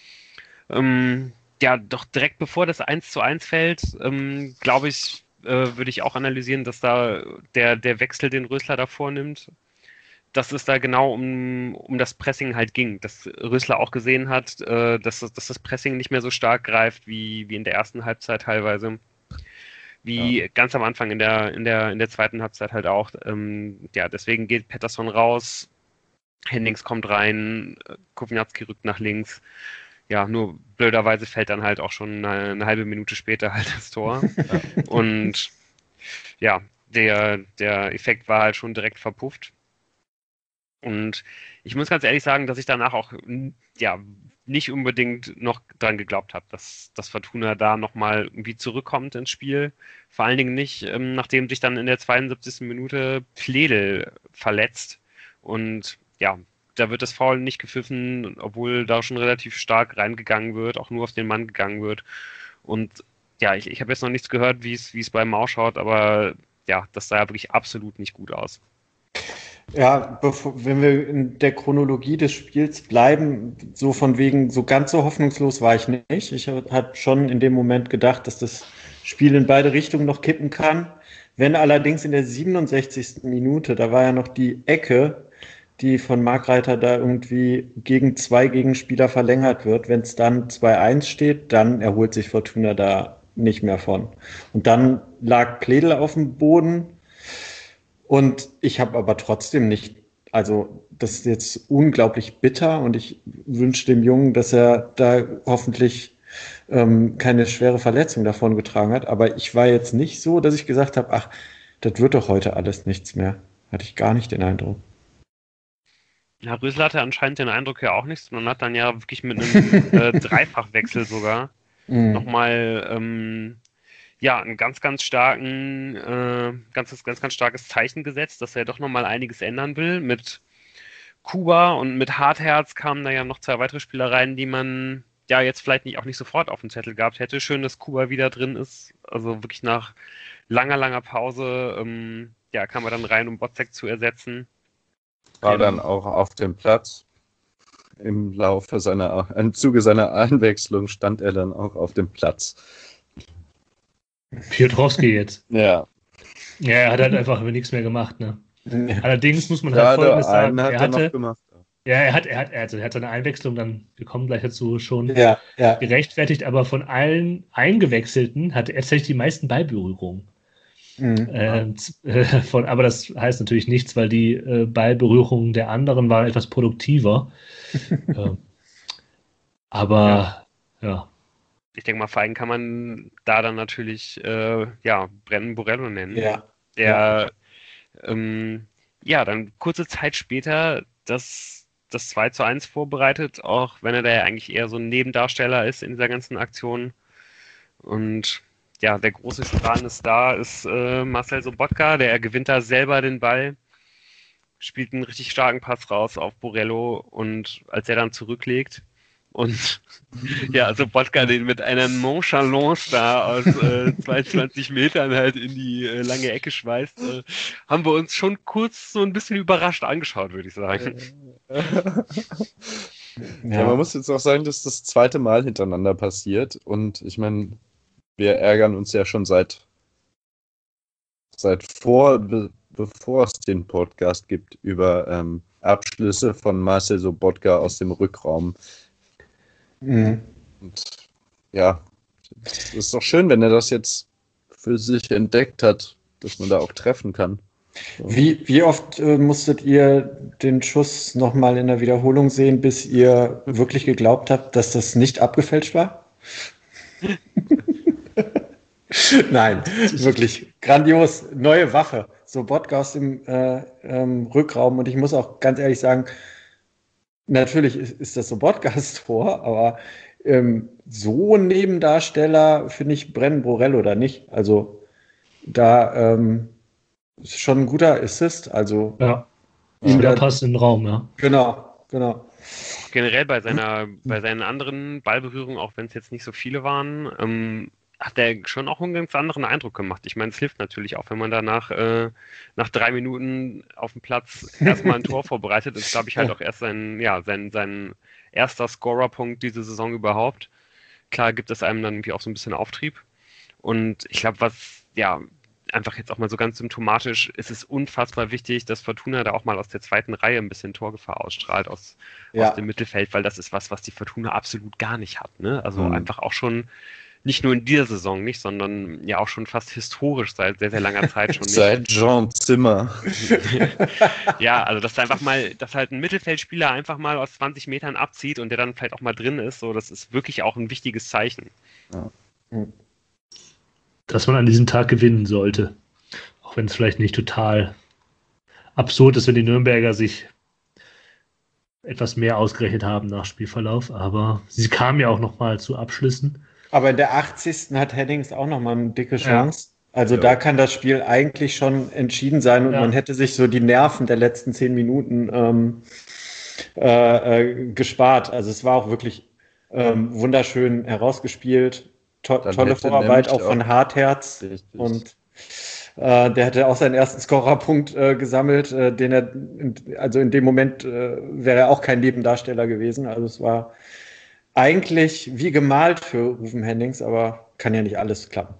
Ähm, ja, doch direkt bevor das eins zu eins fällt, ähm, glaube ich, äh, würde ich auch analysieren, dass da der, der Wechsel, den Rösler da vornimmt, dass es da genau um, um das Pressing halt ging. Dass Rösler auch gesehen hat, äh, dass, dass das Pressing nicht mehr so stark greift wie, wie in der ersten Halbzeit teilweise. Wie Ja. ganz am Anfang in der, in der, in der zweiten Halbzeit halt auch. Ähm, ja, deswegen geht Pettersson raus, Hennings kommt rein, Kownacki rückt nach links. Ja, nur blöderweise fällt dann halt auch schon eine, eine halbe Minute später halt das Tor. Ja. Und ja, der, der Effekt war halt schon direkt verpufft. Und ich muss ganz ehrlich sagen, dass ich danach auch ja, nicht unbedingt noch dran geglaubt habe, dass, dass Fortuna da nochmal irgendwie zurückkommt ins Spiel. Vor allen Dingen nicht, ähm, nachdem sich dann in der zweiundsiebzigsten Minute Pledel verletzt. Und ja, da wird das Foul nicht gepfiffen, obwohl da schon relativ stark reingegangen wird, auch nur auf den Mann gegangen wird. Und ja, ich, ich habe jetzt noch nichts gehört, wie es wie es beim Maus schaut, aber ja, das sah ja wirklich absolut nicht gut aus. Ja, bevor, wenn wir in der Chronologie des Spiels bleiben, so von wegen, so ganz so hoffnungslos war ich nicht. Ich habe schon in dem Moment gedacht, dass das Spiel in beide Richtungen noch kippen kann. Wenn allerdings in der siebenundsechzigsten Minute, da war ja noch die Ecke, die von Markreiter da irgendwie gegen zwei Gegenspieler verlängert wird. Wenn es dann zwei eins steht, dann erholt sich Fortuna da nicht mehr von. Und dann lag Pledel auf dem Boden. Und ich habe aber trotzdem nicht, also das ist jetzt unglaublich bitter und ich wünsche dem Jungen, dass er da hoffentlich ähm, keine schwere Verletzung davon getragen hat. Aber ich war jetzt nicht so, dass ich gesagt habe, ach, das wird doch heute alles nichts mehr. Hatte ich gar nicht den Eindruck. Ja, Rösler hatte anscheinend den Eindruck ja auch nicht, sondern hat dann ja wirklich mit einem äh, Dreifachwechsel sogar Mhm. nochmal ähm, ja, einen ganz, ganz starken, äh, ganz, ganz, ganz starkes Zeichen gesetzt, dass er doch nochmal einiges ändern will. Mit Kuba und mit Hartherz kamen da ja noch zwei weitere Spieler rein, die man ja jetzt vielleicht nicht, auch nicht sofort auf dem Zettel gehabt hätte. Schön, dass Kuba wieder drin ist. Also wirklich nach langer, langer Pause ähm, ja, kam er dann rein, um Botzek zu ersetzen. War dann auch auf dem Platz. Im Laufe seiner, im Zuge seiner Einwechslung stand er dann auch auf dem Platz. Piotrowski jetzt. Ja. Ja, er hat halt einfach nichts mehr gemacht, ne? Ja. Allerdings muss man Ja, halt Folgendes der sagen. eine hat Er er noch hatte, gemacht. ja, er hat, er hat, also er hat seine Einwechslung dann, wir kommen gleich dazu, schon Ja, ja. gerechtfertigt, aber von allen Eingewechselten hatte er tatsächlich die meisten Ballberührungen. Mhm. Äh, äh, von, aber das heißt natürlich nichts, weil die äh, Ballberührungen der anderen waren etwas produktiver. äh, aber ja. Ich denke mal, Feigen kann man da dann natürlich äh, ja, Brennen Borello nennen. Ja. Der ähm, ja, dann kurze Zeit später das, das zwei zu eins vorbereitet, auch wenn er da ja eigentlich eher so ein Nebendarsteller ist in dieser ganzen Aktion. Und ja, der große strahlende Star ist äh, Marcel Sobotka, der gewinnt da selber den Ball, spielt einen richtig starken Pass raus auf Borello und als er dann zurücklegt und ja, Sobotka den mit einer Nonchalance da aus äh, zweiundzwanzig Metern halt in die äh, lange Ecke schweißt, äh, haben wir uns schon kurz so ein bisschen überrascht angeschaut, würde ich sagen. Ja. Ja. Ja, man muss jetzt auch sagen, dass das zweite Mal hintereinander passiert. Und ich meine, wir ärgern uns ja schon seit, seit vor, be, bevor es den Podcast gibt, über ähm, Abschlüsse von Marcel Sobotka aus dem Rückraum. Mhm. Und ja, es ist doch schön, wenn er das jetzt für sich entdeckt hat, dass man da auch treffen kann. So. Wie, wie oft äh, musstet ihr den Schuss nochmal in der Wiederholung sehen, bis ihr wirklich geglaubt habt, dass das nicht abgefälscht war? Nein, wirklich grandios. Neue Waffe. Sobotka aus dem äh, ähm, Rückraum. Und ich muss auch ganz ehrlich sagen, natürlich ist, ist das Sobotkas Tor, aber ähm, so ein Nebendarsteller finde ich Brennen Borello da nicht. Also da ähm, ist schon ein guter Assist. Also Ja, ihm der da, passt in den Raum, ja. genau, genau. Generell bei seiner, bei seinen anderen Ballberührungen, auch wenn es jetzt nicht so viele waren, ähm, hat er schon auch einen ganz anderen Eindruck gemacht. Ich meine, es hilft natürlich auch, wenn man danach äh, nach drei Minuten auf dem Platz erstmal ein Tor vorbereitet, ist, glaube ich, halt auch erst sein, ja, sein, sein erster Scorerpunkt diese Saison überhaupt. Klar gibt es einem dann irgendwie auch so ein bisschen Auftrieb. Und ich glaube, was, ja, einfach jetzt auch mal so ganz symptomatisch, es ist unfassbar wichtig, dass Fortuna da auch mal aus der zweiten Reihe ein bisschen Torgefahr ausstrahlt, aus, Ja. aus dem Mittelfeld, weil das ist was, was die Fortuna absolut gar nicht hat. Ne? Also Mhm. einfach auch schon, nicht nur in dieser Saison nicht, sondern ja auch schon fast historisch seit sehr, sehr langer Zeit schon nicht. Seit Jean Zimmer. Ja, also dass einfach mal, dass halt ein Mittelfeldspieler einfach mal aus zwanzig Metern abzieht und der dann vielleicht auch mal drin ist, so, das ist wirklich auch ein wichtiges Zeichen. Dass man an diesem Tag gewinnen sollte. Auch wenn es vielleicht nicht total absurd ist, wenn die Nürnberger sich etwas mehr ausgerechnet haben nach Spielverlauf, aber sie kamen ja auch nochmal zu Abschlüssen. Aber in der achtzigsten hat Hennings auch nochmal eine dicke Chance. Also Ja. da kann das Spiel eigentlich schon entschieden sein und Ja. man hätte sich so die Nerven der letzten zehn Minuten ähm, äh, äh, gespart. Also es war auch wirklich ähm, wunderschön herausgespielt. To Dann tolle hätte Vorarbeit nämlich auch von auch- Hartherz. Richtig. Und äh, der hätte auch seinen ersten Scorerpunkt äh, gesammelt, äh, den er, in, also in dem Moment äh, wäre er auch kein Nebendarsteller gewesen. Also es war eigentlich wie gemalt für Rufen Hennings, aber kann ja nicht alles klappen.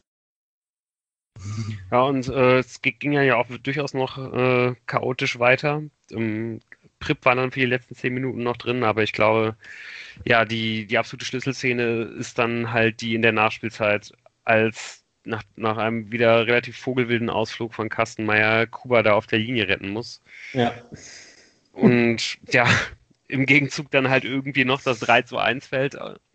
Ja, und äh, es g- ging ja auch durchaus noch äh, chaotisch weiter. Ähm, Pripp war dann für die letzten zehn Minuten noch drin, aber ich glaube, ja, die, die absolute Schlüsselszene ist dann halt die in der Nachspielzeit, als nach, nach einem wieder relativ vogelwilden Ausflug von Kastenmeier Kuba da auf der Linie retten muss. Ja. Und ja, im Gegenzug dann halt irgendwie noch das drei zu eins fällt.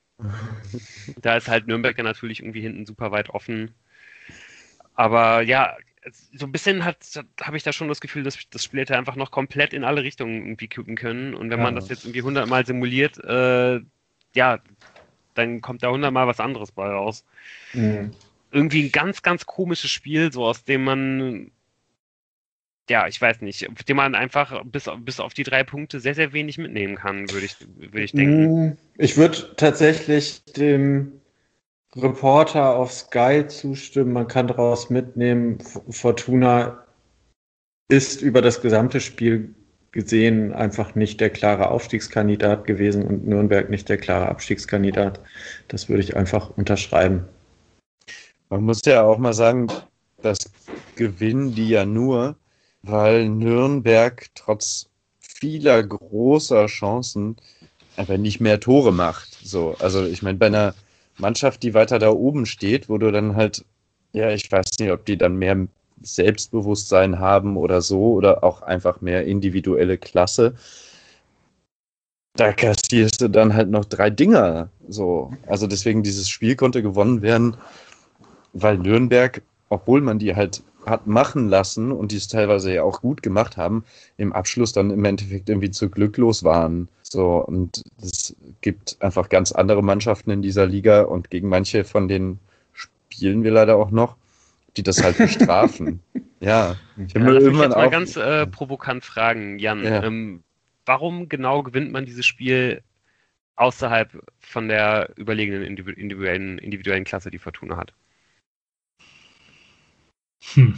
Da ist halt Nürnberg ja natürlich irgendwie hinten super weit offen. Aber ja, so ein bisschen hat, habe ich da schon das Gefühl, dass das Spiel hätte einfach noch komplett in alle Richtungen irgendwie kippen können. Und wenn man Ja. das jetzt irgendwie hundertmal simuliert, äh, ja, dann kommt da hundertmal was anderes bei raus. Mhm. Irgendwie ein ganz, ganz komisches Spiel, so aus dem man, ja, ich weiß nicht, auf dem man einfach bis, bis auf die drei Punkte sehr, sehr wenig mitnehmen kann, würde ich, würde ich denken. Mm, Ich würde tatsächlich dem Reporter auf Sky zustimmen. Man kann daraus mitnehmen, F- Fortuna ist über das gesamte Spiel gesehen einfach nicht der klare Aufstiegskandidat gewesen und Nürnberg nicht der klare Abstiegskandidat. Das würde ich einfach unterschreiben. Man muss ja auch mal sagen, das gewinnen die ja nur, weil Nürnberg trotz vieler großer Chancen einfach nicht mehr Tore macht. So, also ich meine, bei einer Mannschaft, die weiter da oben steht, wo du dann halt, ja, ich weiß nicht, ob die dann mehr Selbstbewusstsein haben oder so oder auch einfach mehr individuelle Klasse. Da kassierst du dann halt noch drei Dinger. So, also deswegen dieses Spiel konnte gewonnen werden, weil Nürnberg, obwohl man die halt hat machen lassen und die es teilweise ja auch gut gemacht haben, im Abschluss dann im Endeffekt irgendwie zu glücklos waren. So, und es gibt einfach ganz andere Mannschaften in dieser Liga und gegen manche von denen spielen wir leider auch noch, die das halt bestrafen. Ja, ich habe Ja, mir lass mich irgendwann jetzt mal auch... ganz äh, provokant fragen, Jan. Ja. Ähm, warum genau gewinnt man dieses Spiel außerhalb von der überlegenen individu- individuellen, individuellen Klasse, die Fortuna hat? Hm.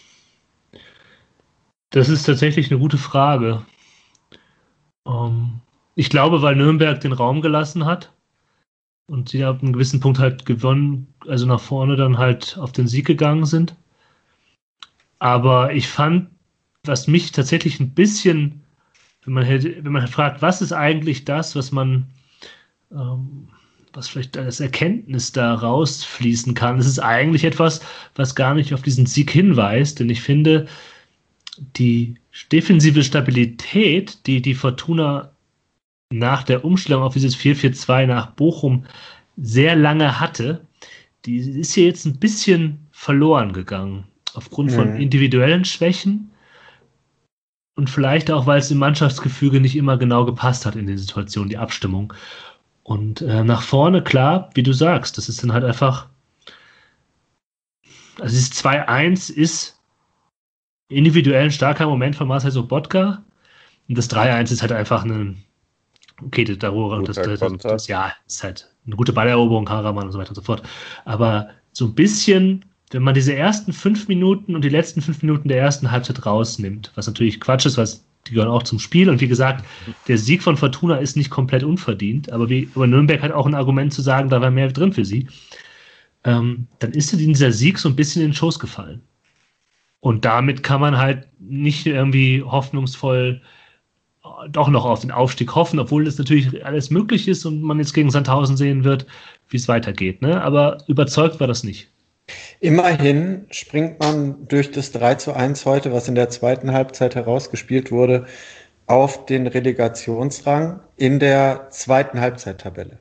Das ist tatsächlich eine gute Frage. Ähm, ich glaube, weil Nürnberg den Raum gelassen hat und sie ab einem gewissen Punkt halt gewonnen, also nach vorne dann halt auf den Sieg gegangen sind. Aber ich fand, was mich tatsächlich ein bisschen, wenn man, hätte, wenn man fragt, was ist eigentlich das, was man, ähm, was vielleicht als Erkenntnis da rausfließen kann, es ist eigentlich etwas, was gar nicht auf diesen Sieg hinweist, denn ich finde, die defensive Stabilität, die die Fortuna nach der Umstellung auf dieses vier vier zwei nach Bochum sehr lange hatte, die ist hier jetzt ein bisschen verloren gegangen. Aufgrund von Mhm. individuellen Schwächen und vielleicht auch, weil es im Mannschaftsgefüge nicht immer genau gepasst hat in den Situationen, die Abstimmung. Und äh, nach vorne, klar, wie du sagst, das ist dann halt einfach, also dieses zwei eins ist individuell ein starker Moment von Marcel Sobotka. Und das drei eins ist halt einfach ein, okay, darüber, das, das, das, das, ja, ist halt eine gute Balleroberung, Karaman und so weiter und so fort. Aber so ein bisschen, wenn man diese ersten fünf Minuten und die letzten fünf Minuten der ersten Halbzeit rausnimmt, was natürlich Quatsch ist, was die gehören auch zum Spiel. Und wie gesagt, der Sieg von Fortuna ist nicht komplett unverdient, aber, wie, aber Nürnberg hat auch ein Argument zu sagen, da war mehr drin für sie. Ähm, dann ist dieser Sieg so ein bisschen in den Schoß gefallen. Und damit kann man halt nicht irgendwie hoffnungsvoll doch noch auf den Aufstieg hoffen, obwohl das natürlich alles möglich ist und man jetzt gegen Sandhausen sehen wird, wie es weitergeht. Ne? Aber überzeugt war das nicht. Immerhin springt man durch das drei zu eins heute, was in der zweiten Halbzeit herausgespielt wurde, auf den Relegationsrang in der zweiten Halbzeittabelle.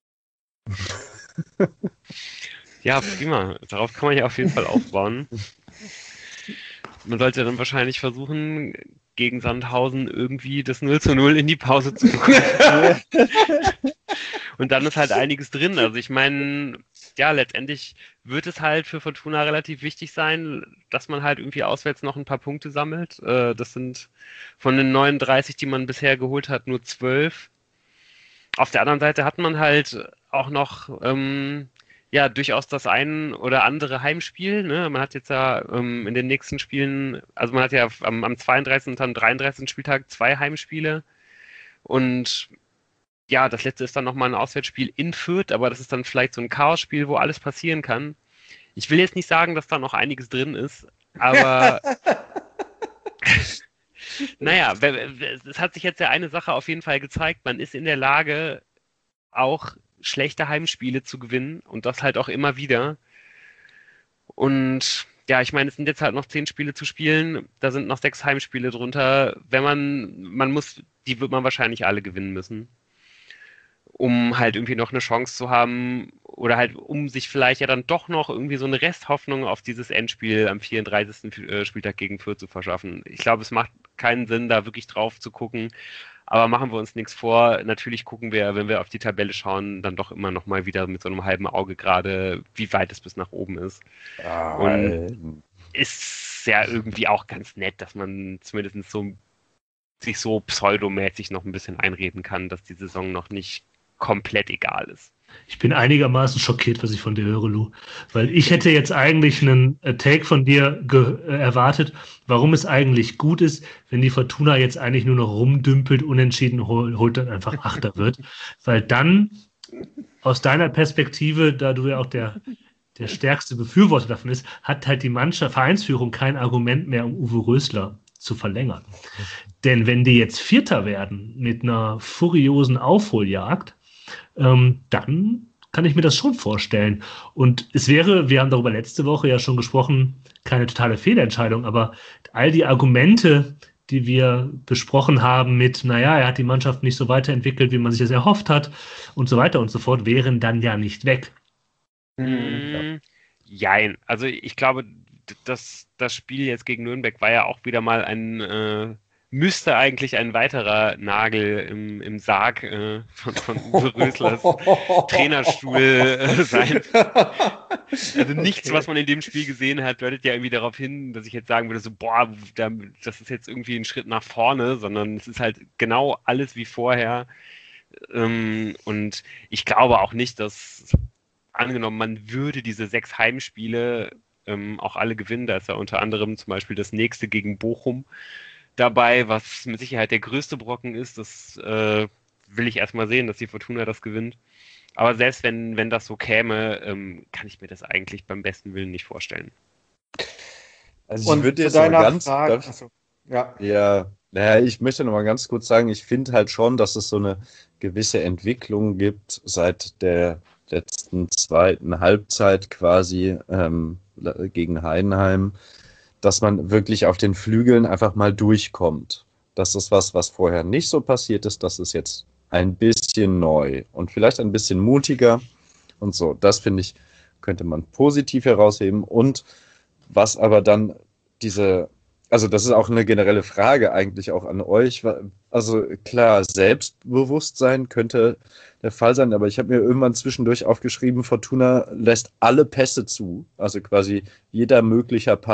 Ja, prima. Darauf kann man ja auf jeden Fall aufbauen. Man sollte dann wahrscheinlich versuchen, gegen Sandhausen irgendwie das null zu null in die Pause zu bekommen. Und dann ist halt einiges drin. Also ich meine, ja, letztendlich wird es halt für Fortuna relativ wichtig sein, dass man halt irgendwie auswärts noch ein paar Punkte sammelt. Das sind von den neununddreißig, die man bisher geholt hat, nur zwölf. Auf der anderen Seite hat man halt auch noch ähm, ja durchaus das ein oder andere Heimspiel. Ne? Man hat jetzt ja ähm, in den nächsten Spielen, also man hat ja am, am zweiunddreißigsten und am dreiunddreißigsten Spieltag zwei Heimspiele. Und ja, das letzte ist dann nochmal ein Auswärtsspiel in Fürth, aber das ist dann vielleicht so ein Chaosspiel, wo alles passieren kann. Ich will jetzt nicht sagen, dass da noch einiges drin ist, aber naja, es hat sich jetzt ja eine Sache auf jeden Fall gezeigt, man ist in der Lage, auch schlechte Heimspiele zu gewinnen und das halt auch immer wieder. Und ja, ich meine, es sind jetzt halt noch zehn Spiele zu spielen, da sind noch sechs Heimspiele drunter. Wenn man, man muss, die wird man wahrscheinlich alle gewinnen müssen, um halt irgendwie noch eine Chance zu haben oder halt um sich vielleicht ja dann doch noch irgendwie so eine Resthoffnung auf dieses Endspiel am vierunddreißigsten Spieltag gegen Fürth zu verschaffen. Ich glaube, es macht keinen Sinn, da wirklich drauf zu gucken, aber machen wir uns nichts vor. Natürlich gucken wir, wenn wir auf die Tabelle schauen, dann doch immer noch mal wieder mit so einem halben Auge gerade, wie weit es bis nach oben ist. Ah, und ist ja irgendwie auch ganz nett, dass man zumindest so sich so pseudomäßig noch ein bisschen einreden kann, dass die Saison noch nicht komplett egal ist. Ich bin einigermaßen schockiert, was ich von dir höre, Lou. Weil ich hätte jetzt eigentlich einen Take von dir ge- äh, erwartet, warum es eigentlich gut ist, wenn die Fortuna jetzt eigentlich nur noch rumdümpelt, unentschieden hol- holt, dann einfach Achter wird. Weil dann, aus deiner Perspektive, da du ja auch der, der stärkste Befürworter davon ist, hat halt die Mannschaft, Vereinsführung kein Argument mehr, um Uwe Rösler zu verlängern. Denn wenn die jetzt Vierter werden mit einer furiosen Aufholjagd, Ähm, dann kann ich mir das schon vorstellen. Und es wäre, wir haben darüber letzte Woche ja schon gesprochen, keine totale Fehlentscheidung, aber all die Argumente, die wir besprochen haben mit, naja, er hat die Mannschaft nicht so weiterentwickelt, wie man sich das erhofft hat und so weiter und so fort, wären dann ja nicht weg. Mhm. Jein. Also ich glaube, das, das Spiel jetzt gegen Nürnberg war ja auch wieder mal ein äh, müsste eigentlich ein weiterer Nagel im, im Sarg äh, von, von Uwe Röslers Trainerstuhl äh, sein. Also nichts, okay, was man in dem Spiel gesehen hat, deutet ja irgendwie darauf hin, dass ich jetzt sagen würde, so boah, das ist jetzt irgendwie ein Schritt nach vorne, sondern es ist halt genau alles wie vorher. Ähm, und ich glaube auch nicht, dass, angenommen, man würde diese sechs Heimspiele ähm, auch alle gewinnen, da ist ja unter anderem zum Beispiel das nächste gegen Bochum dabei, was mit Sicherheit der größte Brocken ist. Das äh, will ich erstmal sehen, dass die Fortuna das gewinnt. Aber selbst wenn, wenn das so käme, ähm, kann ich mir das eigentlich beim besten Willen nicht vorstellen. Also ich würde jetzt mal ganz... Frage, achso, ja. ja, naja, ich möchte noch mal ganz kurz sagen, ich finde halt schon, dass es so eine gewisse Entwicklung gibt seit der letzten zweiten Halbzeit quasi ähm, gegen Heidenheim, dass man wirklich auf den Flügeln einfach mal durchkommt. Das ist was, was vorher nicht so passiert ist. Das ist jetzt ein bisschen neu und vielleicht ein bisschen mutiger und so. Das, finde ich, könnte man positiv herausheben. Und was aber dann diese, also das ist auch eine generelle Frage eigentlich auch an euch. Also klar, Selbstbewusstsein könnte der Fall sein, aber ich habe mir irgendwann zwischendurch aufgeschrieben, Fortuna lässt alle Pässe zu. Also quasi jeder möglicher Pass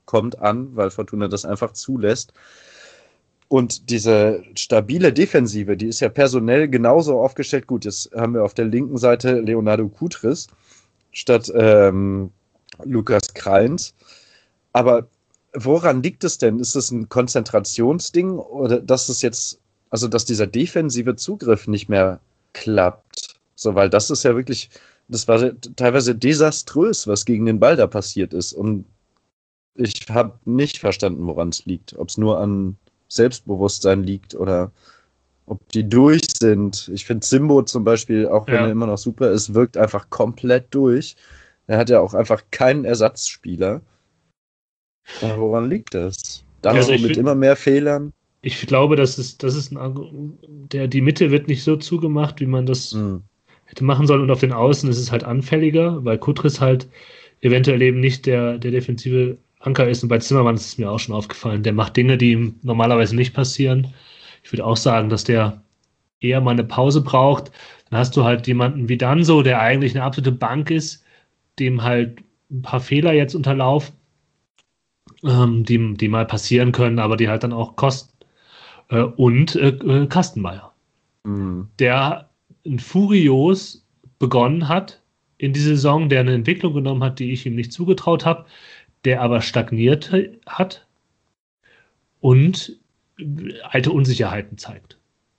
kommt an, weil Fortuna das einfach zulässt. Und diese stabile Defensive, die ist ja personell genauso aufgestellt. Gut, jetzt haben wir auf der linken Seite Leonardo Kutris statt ähm, Lukas Kreins. Aber woran liegt es denn? Ist es ein Konzentrationsding oder dass es jetzt, also dass dieser defensive Zugriff nicht mehr klappt? So, weil das ist ja wirklich, das war teilweise desaströs, was gegen den Ball da passiert ist. Und ich habe nicht verstanden, woran es liegt. Ob es nur an Selbstbewusstsein liegt oder ob die durch sind. Ich finde Simbo zum Beispiel, auch wenn Ja. er immer noch super ist, wirkt einfach komplett durch. Er hat ja auch einfach keinen Ersatzspieler. Aber woran liegt das? Dann Also so ich mit find- immer mehr Fehlern. Ich glaube, das ist, das ist ein Argu- der, die Mitte wird nicht so zugemacht, wie man das Hm. hätte machen sollen. Und auf den Außen ist es halt anfälliger, weil Kutris halt eventuell eben nicht der, der defensive Anker ist. Und bei Zimmermann ist es mir auch schon aufgefallen. Der macht Dinge, die ihm normalerweise nicht passieren. Ich würde auch sagen, dass der eher mal eine Pause braucht. Dann hast du halt jemanden wie Danso, der eigentlich eine absolute Bank ist, dem halt ein paar Fehler jetzt unterlaufen, ähm, die, die mal passieren können, aber die halt dann auch kosten. Äh, und äh, äh, Kastenmeier, Hm. der ein Furios begonnen hat in die Saison, der eine Entwicklung genommen hat, die ich ihm nicht zugetraut habe, der aber stagniert hat und alte Unsicherheiten zeigt.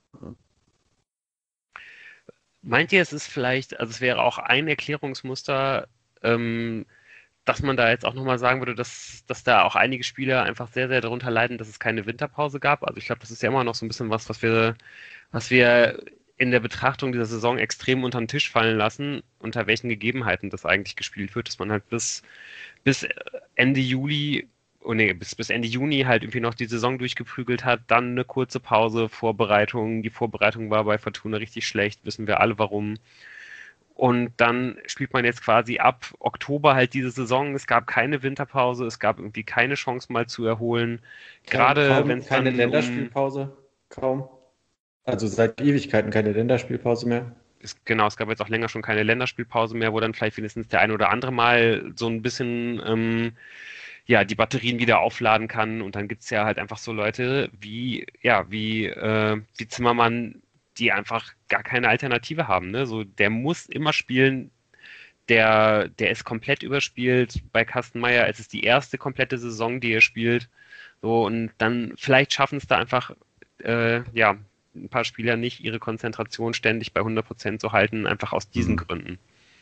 Meint ihr, es ist vielleicht, also es wäre auch ein Erklärungsmuster, ähm, dass man da jetzt auch nochmal sagen würde, dass, dass da auch einige Spieler einfach sehr, sehr darunter leiden, dass es keine Winterpause gab. Also ich glaube, das ist ja immer noch so ein bisschen was, was wir, was wir in der Betrachtung dieser Saison extrem unter den Tisch fallen lassen, unter welchen Gegebenheiten das eigentlich gespielt wird, dass man halt bis, bis Ende Juli, oh nee, bis, bis Ende Juni halt irgendwie noch die Saison durchgeprügelt hat, dann eine kurze Pause, Vorbereitung. Die Vorbereitung war bei Fortuna richtig schlecht, wissen wir alle warum. Und dann spielt man jetzt quasi ab Oktober halt diese Saison. Es gab keine Winterpause, es gab irgendwie keine Chance mal zu erholen. Gerade Kaum- wenn es keine dann um, Länderspielpause, kaum. Also seit Ewigkeiten keine Länderspielpause mehr. es, genau, es gab jetzt auch länger schon keine Länderspielpause mehr, wo dann vielleicht wenigstens der ein oder andere mal so ein bisschen ähm, ja, die Batterien wieder aufladen kann. Und dann gibt es ja halt einfach so Leute wie, ja, wie, äh, wie Zimmermann, die einfach gar keine Alternative haben. Ne? So, der muss immer spielen, der, der ist komplett überspielt bei Kastenmeier. Es ist die erste komplette Saison, die er spielt. So, und dann vielleicht schaffen es da einfach, äh, ja, ein paar Spieler nicht, ihre Konzentration ständig bei hundert Prozent zu halten, einfach aus diesen Mhm. Gründen.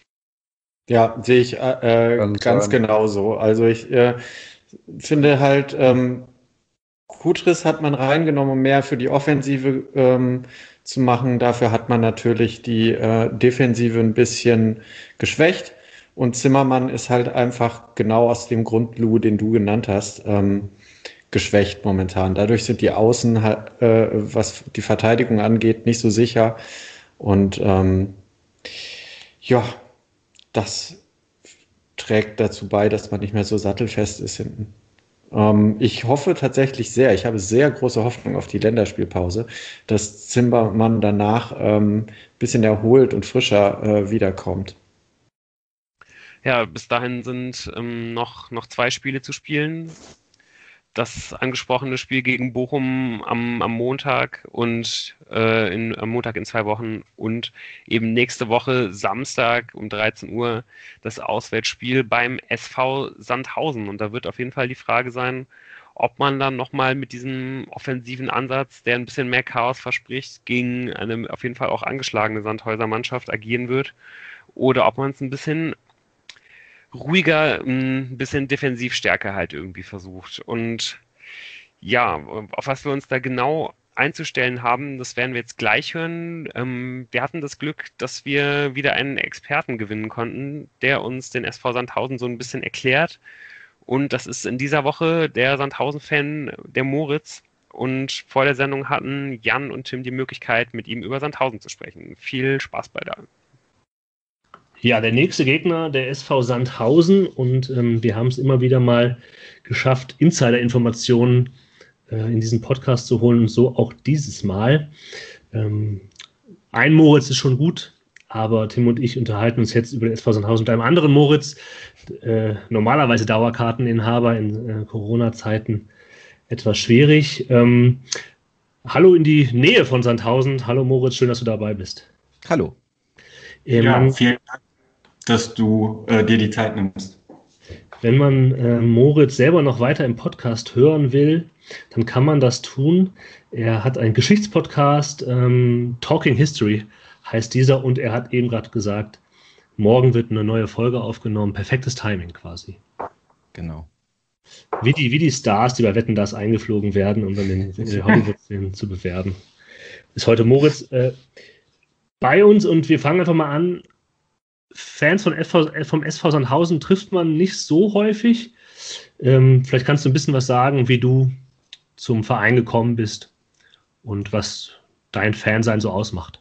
Ja, sehe ich äh, Kann ganz sein. genauso. Also ich äh, finde halt, ähm, Kutris hat man reingenommen, um mehr für die Offensive ähm, zu machen. Dafür hat man natürlich die äh, Defensive ein bisschen geschwächt. Und Zimmermann ist halt einfach genau aus dem Grund, Lou, den du genannt hast, ähm, geschwächt momentan. Dadurch sind die Außen, halt, äh, was die Verteidigung angeht, nicht so sicher. Und ähm, ja, das trägt dazu bei, dass man nicht mehr so sattelfest ist hinten. Ähm, ich hoffe tatsächlich sehr, ich habe sehr große Hoffnung auf die Länderspielpause, dass Zimmermann danach ein ähm, bisschen erholt und frischer äh, wiederkommt. Ja, bis dahin sind ähm, noch, noch zwei Spiele zu spielen. Das angesprochene Spiel gegen Bochum am, am Montag und äh, in, am Montag in zwei Wochen und eben nächste Woche Samstag um dreizehn Uhr das Auswärtsspiel beim S V Sandhausen. Und da wird auf jeden Fall die Frage sein, ob man dann nochmal mit diesem offensiven Ansatz, der ein bisschen mehr Chaos verspricht, gegen eine auf jeden Fall auch angeschlagene Sandhäuser Mannschaft agieren wird oder ob man es ein bisschen ruhiger, ein bisschen Defensivstärke halt irgendwie versucht. Und ja, auf was wir uns da genau einzustellen haben, das werden wir jetzt gleich hören. Ähm, wir hatten das Glück, dass wir wieder einen Experten gewinnen konnten, der uns den S V Sandhausen so ein bisschen erklärt. Und das ist in dieser Woche der Sandhausen-Fan, der Moritz. Und vor der Sendung hatten Jan und Tim die Möglichkeit, mit ihm über Sandhausen zu sprechen. Viel Spaß bei der. Ja, der nächste Gegner, der S V Sandhausen, und ähm, wir haben es immer wieder mal geschafft, Insider-Informationen äh, in diesen Podcast zu holen, und so auch dieses Mal. Ähm, ein Moritz ist schon gut, Aber Tim und ich unterhalten uns jetzt über den S V Sandhausen mit einem anderen Moritz, äh, normalerweise Dauerkarteninhaber in äh, Corona-Zeiten etwas schwierig. Ähm, hallo in die Nähe von Sandhausen. Hallo Moritz, schön, dass du dabei bist. Hallo. Ähm, ja, vielen Dank, dass du äh, dir die Zeit nimmst. Wenn man äh, Moritz selber noch weiter im Podcast hören will, dann kann man das tun. Er hat einen Geschichtspodcast, ähm, Talking History heißt dieser, und er hat eben gerade gesagt, morgen wird eine neue Folge aufgenommen. Perfektes Timing quasi. Genau. Wie die, wie die Stars, die bei Wetten, dass eingeflogen werden, um dann den, den Hollywood-Film zu bewerben. Ist heute Moritz äh, bei uns, und wir fangen einfach mal an. Fans von F V, vom S V Sandhausen trifft man nicht so häufig. Ähm, vielleicht kannst du ein bisschen was sagen, wie du zum Verein gekommen bist und was dein Fansein so ausmacht.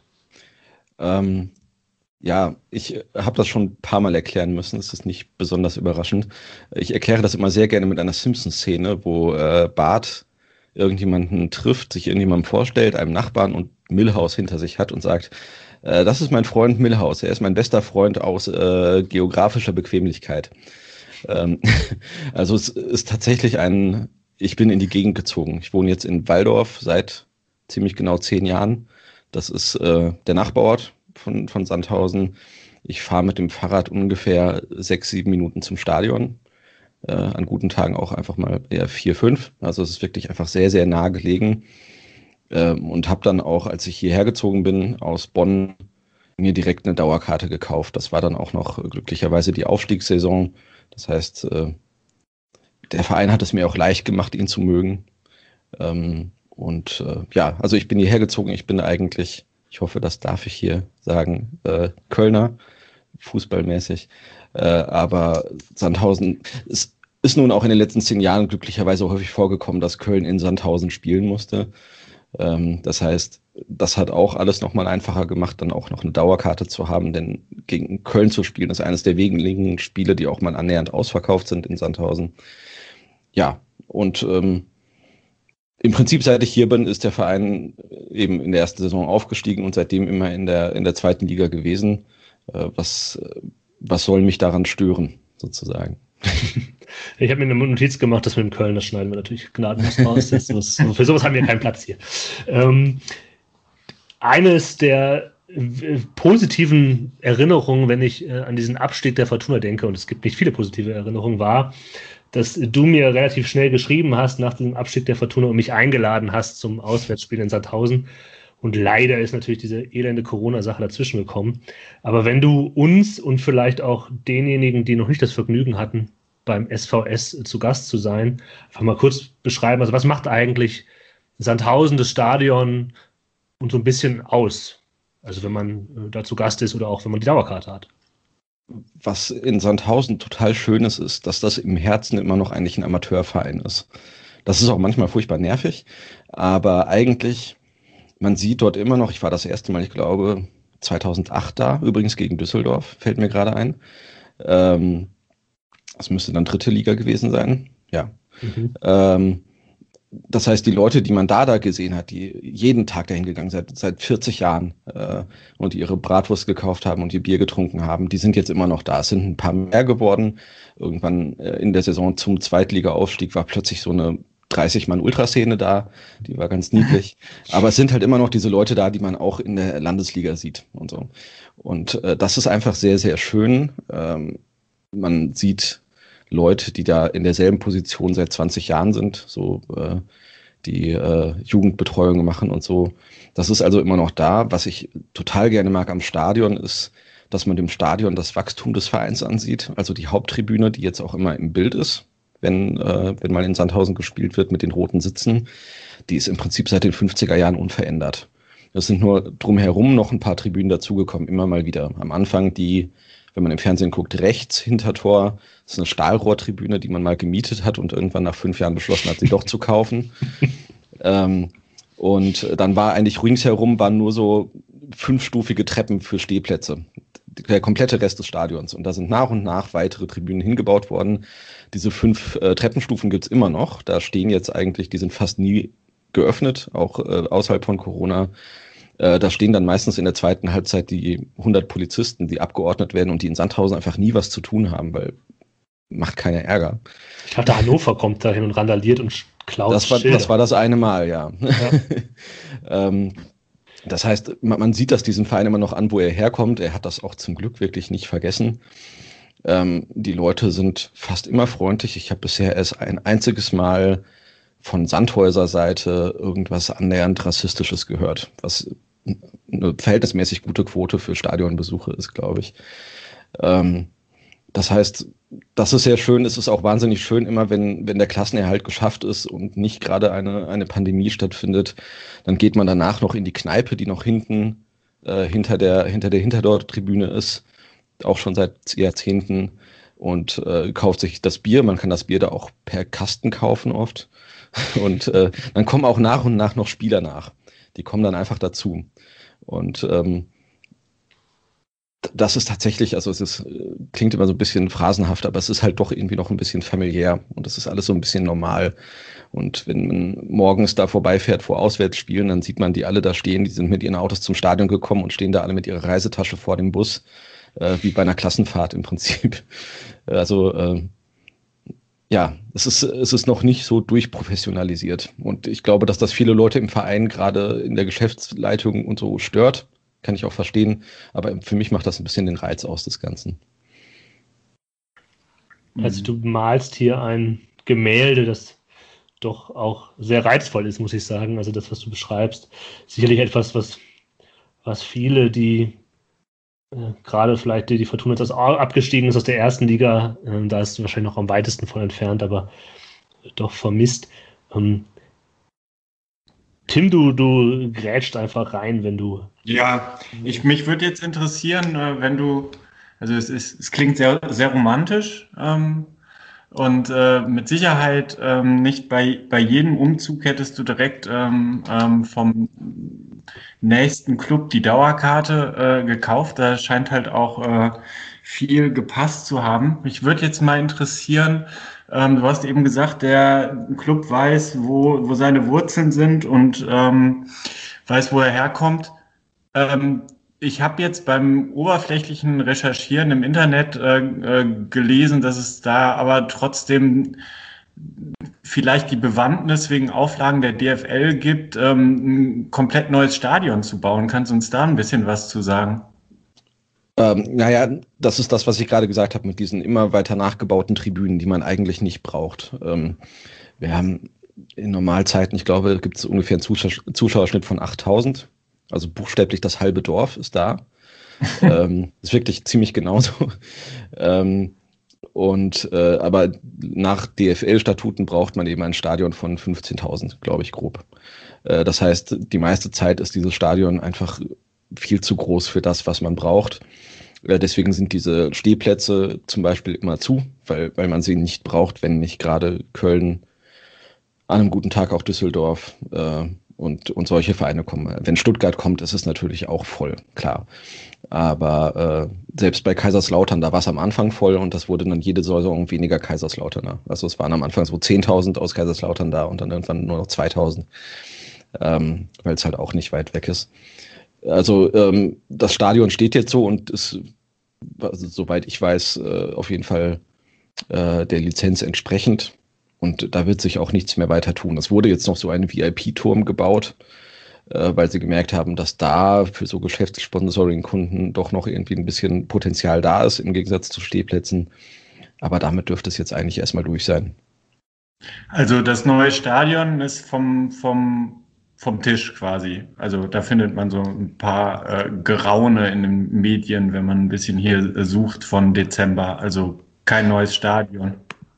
Ähm, ja, ich habe das schon ein paar Mal erklären müssen. Es ist nicht besonders überraschend. Ich erkläre das immer sehr gerne mit einer Simpsons-Szene, wo äh, Bart irgendjemanden trifft, sich irgendjemandem vorstellt, einem Nachbarn, und Milhouse hinter sich hat und sagt, äh, das ist mein Freund Milhouse. Er ist mein bester Freund aus äh, geografischer Bequemlichkeit. Ähm, also es ist tatsächlich ein, ich bin in die Gegend gezogen. Ich wohne jetzt in Walldorf seit ziemlich genau zehn Jahren. Das ist äh, der Nachbarort von, von Sandhausen. Ich fahre mit dem Fahrrad ungefähr sechs, sieben Minuten zum Stadion. Äh, an guten Tagen auch einfach mal eher vier, fünf. Also es ist wirklich einfach sehr, sehr nah gelegen. Ähm, und habe dann auch, als ich hierher gezogen bin, aus Bonn, mir direkt eine Dauerkarte gekauft. Das war dann auch noch glücklicherweise die Aufstiegssaison. Das heißt, äh, der Verein hat es mir auch leicht gemacht, ihn zu mögen. Ähm, Und äh, ja, also ich bin hierher gezogen. Ich bin eigentlich, ich hoffe, das darf ich hier sagen, äh, Kölner, fußballmäßig. Äh, aber Sandhausen, es ist nun auch in den letzten zehn Jahren glücklicherweise häufig vorgekommen, dass Köln in Sandhausen spielen musste. Ähm, das heißt, das hat auch alles nochmal einfacher gemacht, dann auch noch eine Dauerkarte zu haben, denn gegen Köln zu spielen ist eines der wenigen Spiele, die auch mal annähernd ausverkauft sind in Sandhausen. Ja, und ähm, im Prinzip, seit ich hier bin, ist der Verein eben in der ersten Saison aufgestiegen und seitdem immer in der, in der zweiten Liga gewesen. Äh, was, was soll mich daran stören, sozusagen? Ich habe mir eine Notiz gemacht, das mit dem Köln, das schneiden wir natürlich gnadenlos raus. Das muss, für sowas haben wir keinen Platz hier. Ähm, eines der äh, positiven Erinnerungen, wenn ich äh, an diesen Abstieg der Fortuna denke, und es gibt nicht viele positive Erinnerungen, war, dass du mir relativ schnell geschrieben hast nach dem Abstieg der Fortuna und mich eingeladen hast zum Auswärtsspiel in Sandhausen. Und leider ist natürlich diese elende Corona-Sache dazwischen gekommen. Aber wenn du uns und vielleicht auch denjenigen, die noch nicht das Vergnügen hatten, beim S V S zu Gast zu sein, einfach mal kurz beschreiben, also was macht eigentlich Sandhausen, das Stadion, und so ein bisschen aus? Also wenn man da zu Gast ist oder auch wenn man die Dauerkarte hat. Was in Sandhausen total schön ist, ist, dass das im Herzen immer noch eigentlich ein Amateurverein ist. Das ist auch manchmal furchtbar nervig, aber eigentlich, man sieht dort immer noch, ich war das erste Mal, ich glaube, zweitausendacht da, übrigens gegen Düsseldorf, fällt mir gerade ein. Ähm, das müsste dann dritte Liga gewesen sein, ja. Mhm. Ähm, Das heißt, die Leute, die man da da gesehen hat, die jeden Tag dahin gegangen sind, seit, seit vierzig Jahren äh, und die ihre Bratwurst gekauft haben und ihr Bier getrunken haben, die sind jetzt immer noch da. Es sind ein paar mehr geworden. Irgendwann äh, in der Saison zum Zweitliga-Aufstieg war plötzlich so eine dreißig-Mann-Ultraszene da. Die war ganz niedlich. Aber es sind halt immer noch diese Leute da, die man auch in der Landesliga sieht und so. Und äh, das ist einfach sehr, sehr schön. Ähm, man sieht Leute, die da in derselben Position seit zwanzig Jahren sind, so äh, die äh, Jugendbetreuung machen und so. Das ist also immer noch da. Was ich total gerne mag am Stadion ist, dass man dem Stadion das Wachstum des Vereins ansieht. Also die Haupttribüne, die jetzt auch immer im Bild ist, wenn, äh, wenn mal in Sandhausen gespielt wird mit den roten Sitzen, die ist im Prinzip seit den fünfziger Jahren unverändert. Es sind nur drumherum noch ein paar Tribünen dazugekommen, immer mal wieder. Am Anfang die, wenn man im Fernsehen guckt, rechts hinter Tor, das ist eine Stahlrohrtribüne, die man mal gemietet hat und irgendwann nach fünf Jahren beschlossen hat, sie doch zu kaufen. ähm, und dann war eigentlich ringsherum waren nur so fünfstufige Treppen für Stehplätze. Der komplette Rest des Stadions. Und da sind nach und nach weitere Tribünen hingebaut worden. Diese fünf äh, Treppenstufen gibt's immer noch. Da stehen jetzt eigentlich, die sind fast nie geöffnet, auch äh, außerhalb von Corona. Äh, da stehen dann meistens in der zweiten Halbzeit die hundert Polizisten, die abgeordnet werden und die in Sandhausen einfach nie was zu tun haben, weil macht keiner Ärger. Ich glaube, der Hannover kommt da hin und randaliert und klaut das war, Schilder. das war das eine Mal, ja. ja. ähm, das heißt, man, man sieht das diesem Verein immer noch an, wo er herkommt. Er hat das auch zum Glück wirklich nicht vergessen. Ähm, die Leute sind fast immer freundlich. Ich habe bisher erst ein einziges Mal von Sandhäuser Seite irgendwas annähernd Rassistisches gehört, was eine verhältnismäßig gute Quote für Stadionbesuche ist, glaube ich. Ähm, das heißt, das ist sehr schön. Es ist auch wahnsinnig schön, immer wenn, wenn der Klassenerhalt geschafft ist und nicht gerade eine, eine Pandemie stattfindet, dann geht man danach noch in die Kneipe, die noch hinten äh, hinter der, hinter der Hinterdorf-Tribüne ist, auch schon seit Jahrzehnten, und äh, kauft sich das Bier. Man kann das Bier da auch per Kasten kaufen oft. Und äh, dann kommen auch nach und nach noch Spieler nach. Die kommen dann einfach dazu. Und ähm, das ist tatsächlich, also es ist, klingt immer so ein bisschen phrasenhaft, aber es ist halt doch irgendwie noch ein bisschen familiär und es ist alles so ein bisschen normal. Und wenn man morgens da vorbeifährt vor Auswärtsspielen, dann sieht man die alle da stehen, die sind mit ihren Autos zum Stadion gekommen und stehen da alle mit ihrer Reisetasche vor dem Bus, äh, wie bei einer Klassenfahrt im Prinzip. Also äh, ja, es ist, es ist noch nicht so durchprofessionalisiert. Und ich glaube, dass das viele Leute im Verein, gerade in der Geschäftsleitung und so, stört. Kann ich auch verstehen. Aber für mich macht das ein bisschen den Reiz aus des Ganzen. Also du malst hier ein Gemälde, das doch auch sehr reizvoll ist, muss ich sagen. Also das, was du beschreibst, sicherlich etwas, was, was viele, die äh, gerade vielleicht die, die Fortuna jetzt abgestiegen ist aus der ersten Liga, äh, da ist wahrscheinlich noch am weitesten von entfernt, aber doch vermisst. Ähm, Tim, du, du grätscht einfach rein, wenn du... Ja, ich, mich würde jetzt interessieren, äh, wenn du, also es, ist, es klingt sehr, sehr romantisch ähm, und äh, mit Sicherheit ähm, nicht bei, bei jedem Umzug hättest du direkt ähm, ähm, vom nächsten Club die Dauerkarte äh, gekauft. Da scheint halt auch äh, viel gepasst zu haben. Mich würde jetzt mal interessieren, ähm, du hast eben gesagt, der Club weiß, wo, wo seine Wurzeln sind und ähm, weiß, wo er herkommt. Ähm, ich habe jetzt beim oberflächlichen Recherchieren im Internet äh, äh, gelesen, dass es da aber trotzdem vielleicht die Bewandtnis wegen Auflagen der D F L gibt, ähm, ein komplett neues Stadion zu bauen. Kannst du uns da ein bisschen was zu sagen? Ähm, naja, das ist das, was ich gerade gesagt habe mit diesen immer weiter nachgebauten Tribünen, die man eigentlich nicht braucht. Ähm, wir haben in Normalzeiten, ich glaube, gibt es ungefähr einen Zuschau- Zuschauerschnitt von achttausend. Also buchstäblich das halbe Dorf ist da. ähm, ist wirklich ziemlich genauso. ähm, und äh, aber nach D F L-Statuten braucht man eben ein Stadion von fünfzehntausend, glaube ich, grob. Äh, das heißt, die meiste Zeit ist dieses Stadion einfach viel zu groß für das, was man braucht. Äh, deswegen sind diese Stehplätze zum Beispiel immer zu, weil, weil man sie nicht braucht, wenn nicht gerade Köln, an einem guten Tag auch Düsseldorf äh, Und, und solche Vereine kommen. Wenn Stuttgart kommt, ist es natürlich auch voll, klar. Aber äh, selbst bei Kaiserslautern, da war es am Anfang voll und das wurde dann jede Saison weniger Kaiserslauterner. Also es waren am Anfang so zehntausend aus Kaiserslautern da und dann irgendwann nur noch zweitausend, ähm, weil es halt auch nicht weit weg ist. Also ähm, das Stadion steht jetzt so und ist, also, soweit ich weiß, äh, auf jeden Fall äh, der Lizenz entsprechend. Und da wird sich auch nichts mehr weiter tun. Es wurde jetzt noch so ein V I P-Turm gebaut, äh, weil sie gemerkt haben, dass da für so Geschäftssponsoring-Kunden doch noch irgendwie ein bisschen Potenzial da ist, im Gegensatz zu Stehplätzen. Aber damit dürfte es jetzt eigentlich erstmal durch sein. Also das neue Stadion ist vom, vom, vom Tisch quasi. Also da findet man so ein paar äh, Geraune in den Medien, wenn man ein bisschen hier sucht von Dezember. Also kein neues Stadion.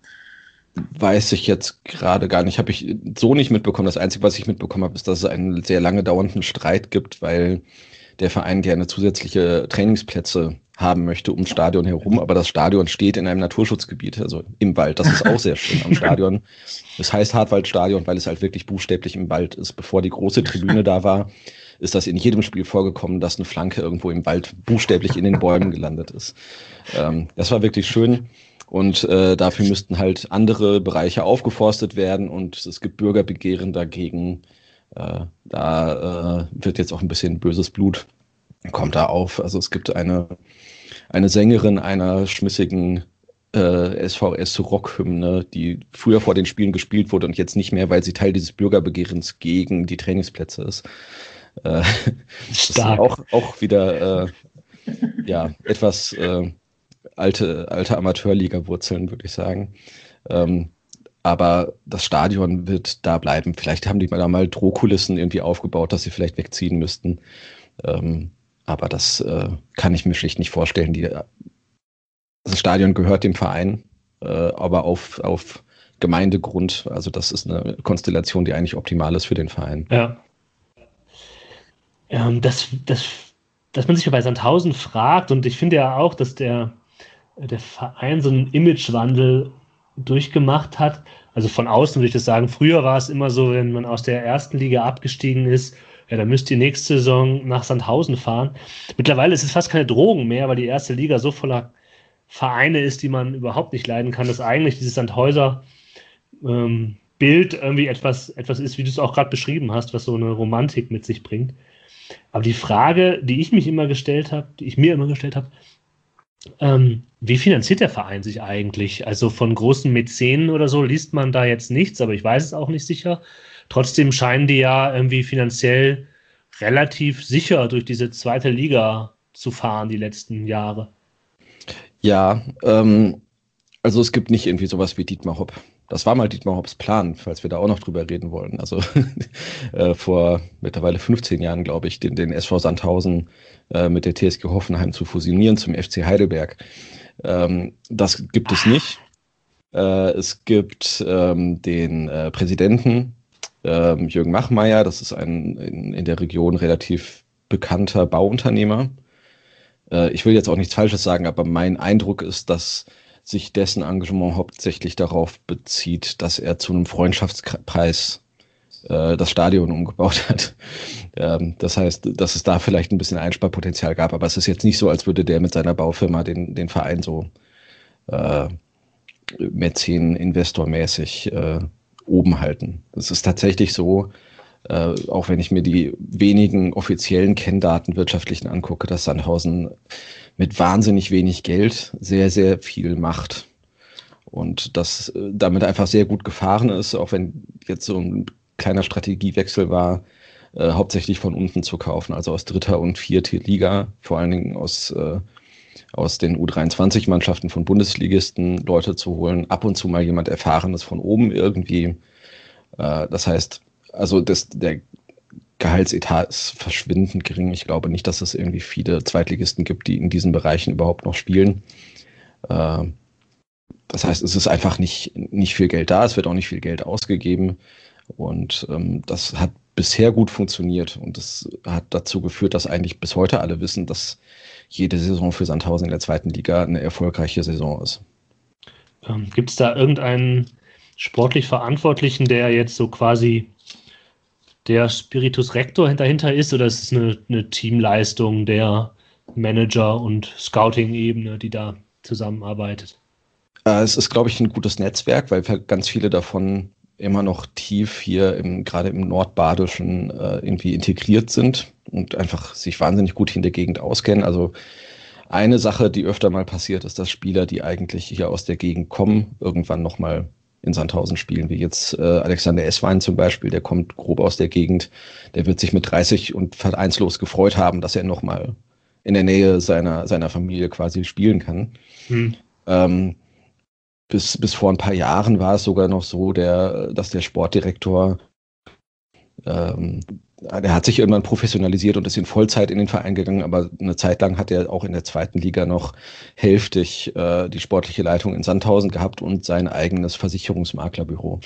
Weiß ich jetzt gerade gar nicht. Habe ich so nicht mitbekommen. Das Einzige, was ich mitbekommen habe, ist, dass es einen sehr lange dauernden Streit gibt, weil der Verein gerne zusätzliche Trainingsplätze haben möchte ums Stadion herum. Aber das Stadion steht in einem Naturschutzgebiet, also im Wald. Das ist auch sehr schön am Stadion. Es heißt Hartwaldstadion, weil es halt wirklich buchstäblich im Wald ist. Bevor die große Tribüne da war, ist das in jedem Spiel vorgekommen, dass eine Flanke irgendwo im Wald buchstäblich in den Bäumen gelandet ist. Ähm, das war wirklich schön. Und äh, dafür müssten halt andere Bereiche aufgeforstet werden und es gibt Bürgerbegehren dagegen. Äh, da äh, wird jetzt auch ein bisschen böses Blut, kommt da auf. Also es gibt eine, eine Sängerin einer schmissigen äh, S V S-Rockhymne, die früher vor den Spielen gespielt wurde und jetzt nicht mehr, weil sie Teil dieses Bürgerbegehrens gegen die Trainingsplätze ist. Äh, das ist auch, auch wieder äh, ja, etwas äh, alte, alte Amateurliga-Wurzeln, würde ich sagen. Ähm, aber das Stadion wird da bleiben. Vielleicht haben die da mal Drohkulissen irgendwie aufgebaut, dass sie vielleicht wegziehen müssten. Ähm, aber das äh, kann ich mir schlicht nicht vorstellen. Die, das Stadion gehört dem Verein, äh, aber auf, auf Gemeindegrund. Also das ist eine Konstellation, die eigentlich optimal ist für den Verein. Ja. Ähm, das, das, dass man sich bei Sandhausen fragt, und ich finde ja auch, dass der, der Verein so einen Imagewandel durchgemacht hat. Also von außen würde ich das sagen, früher war es immer so, wenn man aus der ersten Liga abgestiegen ist, ja, dann müsst ihr nächste Saison nach Sandhausen fahren. Mittlerweile ist es fast keine Drohung mehr, weil die erste Liga so voller Vereine ist, die man überhaupt nicht leiden kann, dass eigentlich dieses Sandhäuser ähm, Bild irgendwie etwas, etwas ist, wie du es auch gerade beschrieben hast, was so eine Romantik mit sich bringt. Aber die Frage, die ich mich immer gestellt habe, die ich mir immer gestellt habe, Ähm, wie finanziert der Verein sich eigentlich? Also von großen Mäzenen oder so liest man da jetzt nichts, aber ich weiß es auch nicht sicher. Trotzdem scheinen die ja irgendwie finanziell relativ sicher durch diese zweite Liga zu fahren die letzten Jahre. Ja, ähm, also es gibt nicht irgendwie sowas wie Dietmar Hopp. Das war mal Dietmar Hopps Plan, falls wir da auch noch drüber reden wollen. Also äh, vor mittlerweile fünfzehn Jahren, glaube ich, den, den S V Sandhausen äh, mit der T S G Hoffenheim zu fusionieren zum F C Heidelberg. Ähm, das gibt es nicht. Äh, es gibt ähm, den äh, Präsidenten äh, Jürgen Machmeier. Das ist ein in, in der Region relativ bekannter Bauunternehmer. Äh, ich will jetzt auch nichts Falsches sagen, aber mein Eindruck ist, dass sich dessen Engagement hauptsächlich darauf bezieht, dass er zu einem Freundschaftspreis äh, das Stadion umgebaut hat. Ähm, das heißt, dass es da vielleicht ein bisschen Einsparpotenzial gab, aber es ist jetzt nicht so, als würde der mit seiner Baufirma den, den Verein so äh, Mäzen, Investormäßig äh, oben halten. Es ist tatsächlich so, äh, auch wenn ich mir die wenigen offiziellen Kenndaten wirtschaftlichen angucke, dass Sandhausen mit wahnsinnig wenig Geld sehr, sehr viel macht. Und das äh, damit einfach sehr gut gefahren ist, auch wenn jetzt so ein kleiner Strategiewechsel war, äh, hauptsächlich von unten zu kaufen, also aus dritter und vierter Liga, vor allen Dingen aus, äh, aus den U dreiundzwanzig-Mannschaften von Bundesligisten Leute zu holen, ab und zu mal jemand Erfahrenes von oben irgendwie. Äh, das heißt, also das, der Gehaltsetat ist verschwindend gering. Ich glaube nicht, dass es irgendwie viele Zweitligisten gibt, die in diesen Bereichen überhaupt noch spielen. Äh, das heißt, es ist einfach nicht, nicht viel Geld da, es wird auch nicht viel Geld ausgegeben. Und ähm, das hat bisher gut funktioniert und das hat dazu geführt, dass eigentlich bis heute alle wissen, dass jede Saison für Sandhausen in der zweiten Liga eine erfolgreiche Saison ist. Ähm, gibt es da irgendeinen sportlich Verantwortlichen, der jetzt so quasi der Spiritus Rector dahinter ist, oder ist es eine, eine Teamleistung der Manager- und Scouting-Ebene, die da zusammenarbeitet? Äh, es ist, glaube ich, ein gutes Netzwerk, weil ganz viele davon immer noch tief hier im, gerade im Nordbadischen äh, irgendwie integriert sind und einfach sich wahnsinnig gut in der Gegend auskennen. Also eine Sache, die öfter mal passiert, ist, dass Spieler, die eigentlich hier aus der Gegend kommen, irgendwann nochmal in Sandhausen spielen, wie jetzt äh, Alexander Esswein zum Beispiel, der kommt grob aus der Gegend, der wird sich mit dreißig und vereinslos gefreut haben, dass er nochmal in der Nähe seiner, seiner Familie quasi spielen kann. Hm. Ähm, bis, bis vor ein paar Jahren war es sogar noch so, der, dass der Sportdirektor, ähm, der hat sich irgendwann professionalisiert und ist in Vollzeit in den Verein gegangen, aber eine Zeit lang hat er auch in der zweiten Liga noch hälftig äh, die sportliche Leitung in Sandhausen gehabt und sein eigenes Versicherungsmaklerbüro.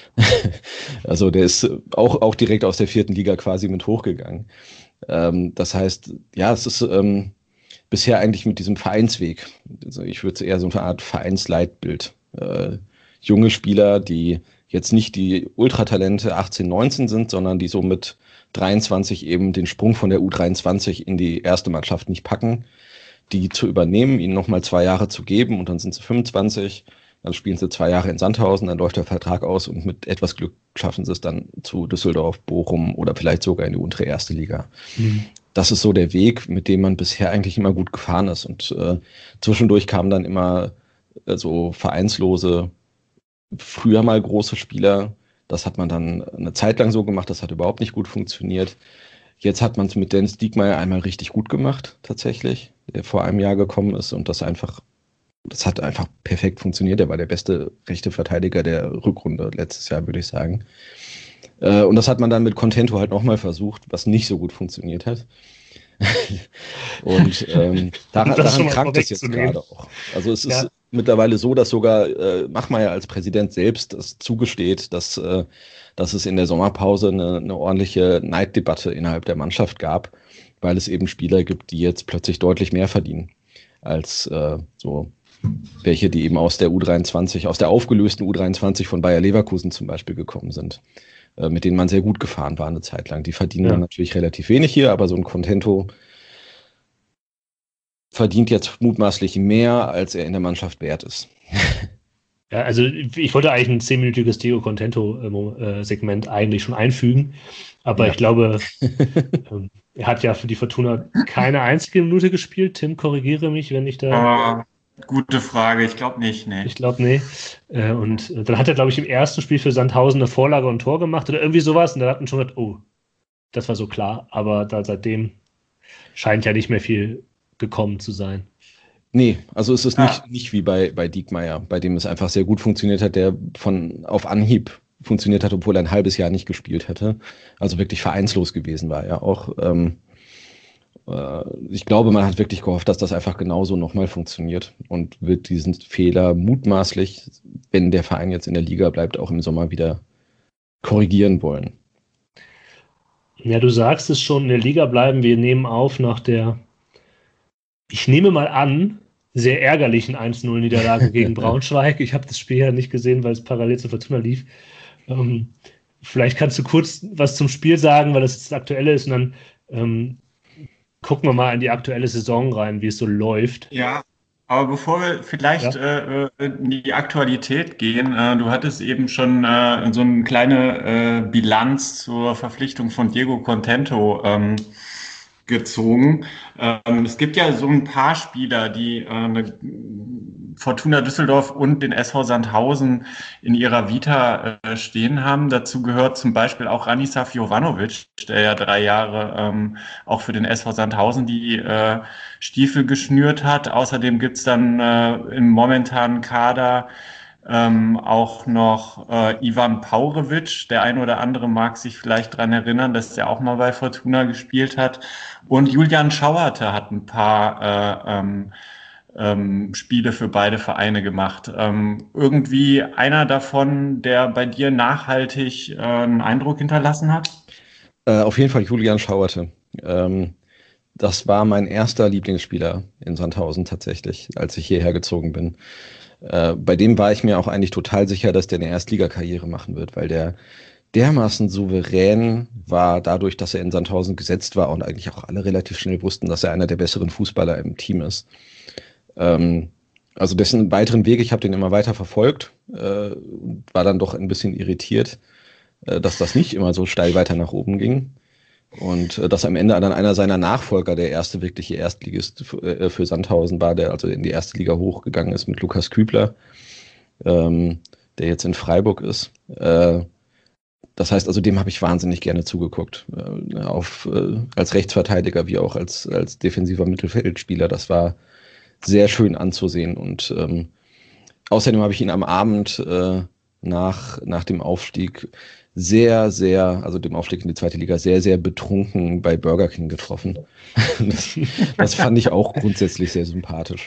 Also der ist auch, auch direkt aus der vierten Liga quasi mit hochgegangen. Ähm, das heißt, ja, es ist ähm, bisher eigentlich mit diesem Vereinsweg, also ich würde es eher so eine Art Vereinsleitbild. Äh, junge Spieler, die jetzt nicht die Ultratalente achtzehn, neunzehn sind, sondern die so mit dreiundzwanzig eben den Sprung von der U dreiundzwanzig in die erste Mannschaft nicht packen, die zu übernehmen, ihnen nochmal zwei Jahre zu geben und dann sind sie fünfundzwanzig, Dann spielen sie zwei Jahre in Sandhausen, dann läuft der Vertrag aus und mit etwas Glück schaffen sie es dann zu Düsseldorf, Bochum oder vielleicht sogar in die untere erste Liga. Mhm. Das ist so der Weg, mit dem man bisher eigentlich immer gut gefahren ist. Und äh, zwischendurch kamen dann immer äh, so vereinslose, früher mal große Spieler. Das hat man dann eine Zeit lang so gemacht, das hat überhaupt nicht gut funktioniert. Jetzt hat man es mit Dennis Diekmeyer einmal richtig gut gemacht, tatsächlich, der vor einem Jahr gekommen ist und das einfach, das hat einfach perfekt funktioniert. Er war der beste rechte Verteidiger der Rückrunde letztes Jahr, würde ich sagen. Und das hat man dann mit Contento halt nochmal versucht, was nicht so gut funktioniert hat. Und ähm, daran, daran krankt es jetzt gerade auch. Also es ist ja mittlerweile so, dass sogar äh, Machmeier als Präsident selbst es zugesteht, dass, äh, dass es in der Sommerpause eine, eine ordentliche Neiddebatte innerhalb der Mannschaft gab, weil es eben Spieler gibt, die jetzt plötzlich deutlich mehr verdienen als äh, so welche, die eben aus der U dreiundzwanzig, aus der aufgelösten U dreiundzwanzig von Bayer Leverkusen zum Beispiel gekommen sind, mit denen man sehr gut gefahren war eine Zeit lang. Die verdienen ja dann natürlich relativ wenig hier, aber so ein Contento verdient jetzt mutmaßlich mehr, als er in der Mannschaft wert ist. Ja, also ich wollte eigentlich ein zehnminütiges Diego Contento-Segment eigentlich schon einfügen, aber ja. ich glaube, ähm, er hat ja für die Fortuna keine einzige Minute gespielt. Tim, korrigiere mich, wenn ich da... Uh. Gute Frage, ich glaube nicht, nee. Ich glaube, nee. Und dann hat er, glaube ich, im ersten Spiel für Sandhausen eine Vorlage und ein Tor gemacht oder irgendwie sowas. Und da hat man schon gedacht, oh, das war so klar. Aber da seitdem scheint ja nicht mehr viel gekommen zu sein. Nee, also es ist ah. nicht, nicht wie bei, bei Diekmeyer, bei dem es einfach sehr gut funktioniert hat, der von auf Anhieb funktioniert hat, obwohl er ein halbes Jahr nicht gespielt hätte. Also wirklich vereinslos gewesen war er auch. Ähm, Ich glaube, man hat wirklich gehofft, dass das einfach genauso nochmal funktioniert und wird diesen Fehler mutmaßlich, wenn der Verein jetzt in der Liga bleibt, auch im Sommer wieder korrigieren wollen. Ja, du sagst es schon, in der Liga bleiben. Wir nehmen auf nach der, ich nehme mal an, sehr ärgerlichen eins null Niederlage gegen Braunschweig. Ich habe das Spiel ja nicht gesehen, weil es parallel zur Fortuna lief. Ähm, vielleicht kannst du kurz was zum Spiel sagen, weil das jetzt das Aktuelle ist und dann ähm, gucken wir mal in die aktuelle Saison rein, wie es so läuft. Ja, aber bevor wir vielleicht ja. äh, in die Aktualität gehen, äh, du hattest eben schon äh, so eine kleine äh, Bilanz zur Verpflichtung von Diego Contento ähm, gezogen. Ähm, es gibt ja so ein paar Spieler, die äh, eine Fortuna Düsseldorf und den S V Sandhausen in ihrer Vita äh, stehen haben. Dazu gehört zum Beispiel auch Ranislav Jovanovic, der ja drei Jahre ähm, auch für den S V Sandhausen die äh, Stiefel geschnürt hat. Außerdem gibt's dann äh, im momentanen Kader ähm, auch noch äh, Ivan Paurevic. Der ein oder andere mag sich vielleicht dran erinnern, dass der auch mal bei Fortuna gespielt hat. Und Julian Schauerte hat ein paar äh, ähm, ähm, Spiele für beide Vereine gemacht. Ähm, irgendwie einer davon, der bei dir nachhaltig äh, einen Eindruck hinterlassen hat? Äh, auf jeden Fall Julian Schauerte. Ähm, das war mein erster Lieblingsspieler in Sandhausen tatsächlich, als ich hierher gezogen bin. Äh, bei dem war ich mir auch eigentlich total sicher, dass der eine Erstligakarriere machen wird, weil der dermaßen souverän war, dadurch, dass er in Sandhausen gesetzt war und eigentlich auch alle relativ schnell wussten, dass er einer der besseren Fußballer im Team ist. Ähm, also dessen weiteren Weg, ich habe den immer weiter verfolgt, äh, war dann doch ein bisschen irritiert, äh, dass das nicht immer so steil weiter nach oben ging. Und äh, dass am Ende dann einer seiner Nachfolger der erste wirkliche Erstligist für, äh, für Sandhausen war, der also in die erste Liga hochgegangen ist mit Lukas Kübler, ähm, der jetzt in Freiburg ist. Äh, das heißt also, dem habe ich wahnsinnig gerne zugeguckt. Äh, auf, äh, als Rechtsverteidiger wie auch als, als defensiver Mittelfeldspieler. Das war sehr schön anzusehen. Und ähm, außerdem habe ich ihn am Abend äh, nach, nach dem Aufstieg sehr, sehr, also dem Aufstieg in die zweite Liga, sehr, sehr betrunken bei Burger King getroffen. Das, das fand ich auch grundsätzlich sehr sympathisch.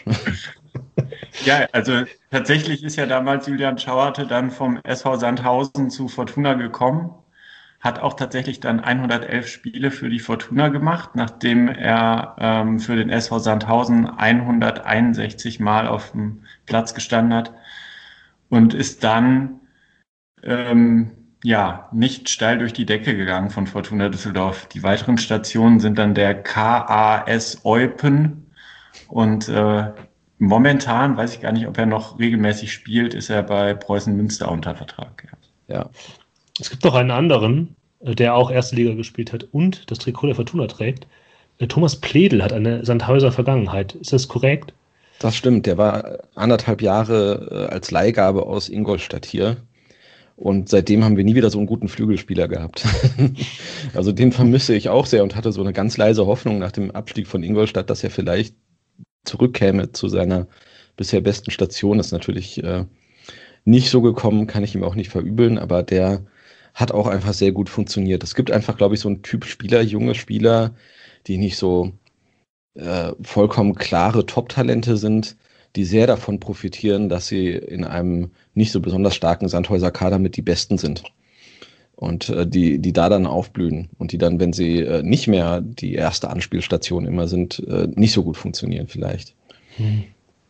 Ja, also tatsächlich ist ja damals Julian Schauerte dann vom S V Sandhausen zu Fortuna gekommen, hat auch tatsächlich dann hundertelf Spiele für die Fortuna gemacht, nachdem er ähm, für den S V Sandhausen hunderteinundsechzig Mal auf dem Platz gestanden hat und ist dann ähm, ja nicht steil durch die Decke gegangen von Fortuna Düsseldorf. Die weiteren Stationen sind dann der K A S Eupen und äh, momentan, weiß ich gar nicht, ob er noch regelmäßig spielt, ist er bei Preußen Münster unter Vertrag. Ja. Ja. Es gibt noch einen anderen, der auch erste Liga gespielt hat und das Trikot der Fortuna trägt. Thomas Pledel hat eine Sandhäuser Vergangenheit. Ist das korrekt? Das stimmt. Der war anderthalb Jahre als Leihgabe aus Ingolstadt hier. Und seitdem haben wir nie wieder so einen guten Flügelspieler gehabt. Also den vermisse ich auch sehr und hatte so eine ganz leise Hoffnung nach dem Abstieg von Ingolstadt, dass er vielleicht zurückkäme zu seiner bisher besten Station. Das ist natürlich äh, nicht so gekommen, kann ich ihm auch nicht verübeln, aber der hat auch einfach sehr gut funktioniert. Es gibt einfach, glaube ich, so einen Typ Spieler, junge Spieler, die nicht so äh, vollkommen klare Top-Talente sind, die sehr davon profitieren, dass sie in einem nicht so besonders starken Sandhäuser Kader mit die Besten sind. Und äh, die, die da dann aufblühen und die dann, wenn sie äh, nicht mehr die erste Anspielstation immer sind, äh, nicht so gut funktionieren vielleicht. Hm.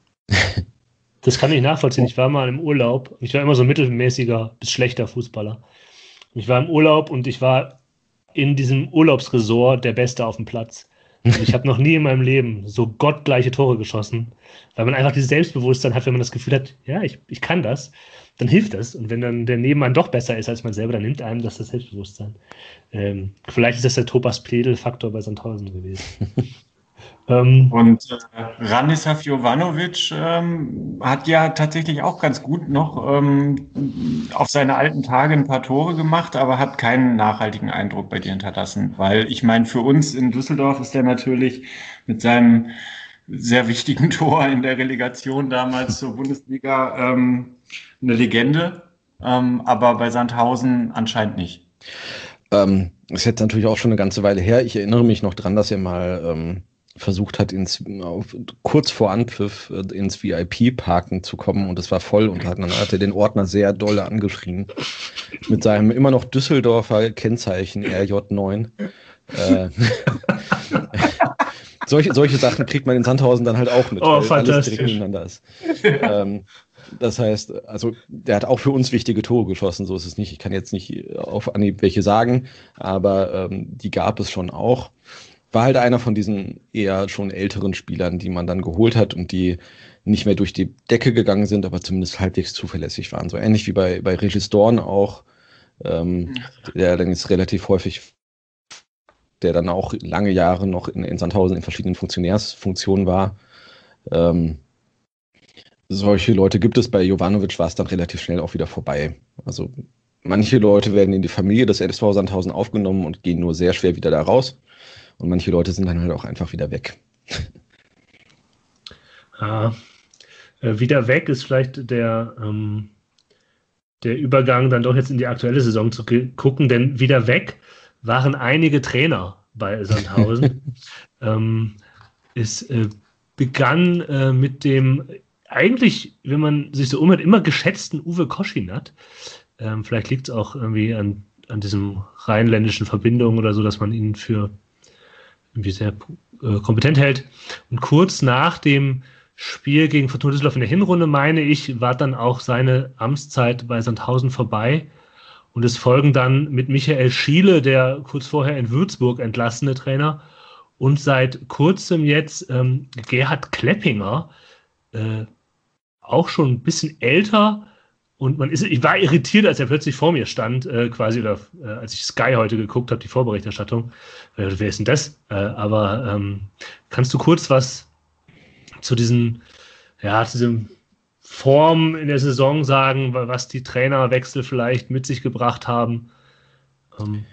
Das kann ich nachvollziehen. Ich war mal im Urlaub. Ich war immer so ein mittelmäßiger bis schlechter Fußballer. Ich war im Urlaub und ich war in diesem Urlaubsresort der Beste auf dem Platz. Und ich habe noch nie in meinem Leben so gottgleiche Tore geschossen, weil man einfach dieses Selbstbewusstsein hat, wenn man das Gefühl hat, ja, ich, ich kann das, dann hilft das. Und wenn dann der Nebenmann doch besser ist als man selber, dann nimmt einem das das Selbstbewusstsein. Ähm, vielleicht ist das der Thomas Pledel-Faktor bei Sandhausen gewesen. ähm, Und äh, Ranislav Jovanovic ähm, hat ja tatsächlich auch ganz gut noch ähm, auf seine alten Tage ein paar Tore gemacht, aber hat keinen nachhaltigen Eindruck bei dir hinterlassen. Weil ich meine, für uns in Düsseldorf ist er natürlich mit seinem sehr wichtigen Tor in der Relegation damals zur Bundesliga ähm, eine Legende, ähm, aber bei Sandhausen anscheinend nicht. Ähm, das ist jetzt natürlich auch schon eine ganze Weile her. Ich erinnere mich noch dran, dass er mal ähm, versucht hat, ins, auf, kurz vor Anpfiff äh, ins V I P-Parken zu kommen und es war voll und hat, dann hat er den Ordner sehr doll angeschrien. Mit seinem immer noch Düsseldorfer Kennzeichen R J neun. Äh, solche, solche Sachen kriegt man in Sandhausen dann halt auch mit, oh, weil alles direkt miteinander ist. ähm, das heißt, also der hat auch für uns wichtige Tore geschossen, so ist es nicht. Ich kann jetzt nicht auf Anhieb welche sagen, aber ähm, die gab es schon auch. War halt einer von diesen eher schon älteren Spielern, die man dann geholt hat und die nicht mehr durch die Decke gegangen sind, aber zumindest halbwegs zuverlässig waren. So ähnlich wie bei, bei Regis Dorn auch, ähm, der dann jetzt relativ häufig, der dann auch lange Jahre noch in, in Sandhausen in verschiedenen Funktionärsfunktionen war. Ähm, solche Leute gibt es. Bei Jovanovic war es dann relativ schnell auch wieder vorbei. Also manche Leute werden in die Familie des S V Sandhausen aufgenommen und gehen nur sehr schwer wieder da raus. Und manche Leute sind dann halt auch einfach wieder weg. Ja, äh, wieder weg ist vielleicht der, ähm, der Übergang dann doch jetzt in die aktuelle Saison zu ge- gucken, denn wieder weg waren einige Trainer bei Sandhausen. ähm, es äh, begann äh, mit dem eigentlich, wenn man sich so umhört, immer geschätzten Uwe Koschinat. Ähm, vielleicht liegt es auch irgendwie an, an diesem rheinländischen Verbindungen oder so, dass man ihn für irgendwie sehr äh, kompetent hält. Und kurz nach dem Spiel gegen Fortuna Düsseldorf in der Hinrunde, meine ich, war dann auch seine Amtszeit bei Sandhausen vorbei. Und es folgen dann mit Michael Schiele, der kurz vorher in Würzburg entlassene Trainer, und seit kurzem jetzt ähm, Gerhard Kleppinger, äh, auch schon ein bisschen älter. Und man ist, ich war irritiert, als er plötzlich vor mir stand, äh, quasi, oder äh, als ich Sky heute geguckt habe, die Vorberichterstattung. Äh, wer ist denn das? Äh, aber ähm, kannst du kurz was zu diesen, ja, zu diesem Form in der Saison sagen, was die Trainerwechsel vielleicht mit sich gebracht haben? Ähm,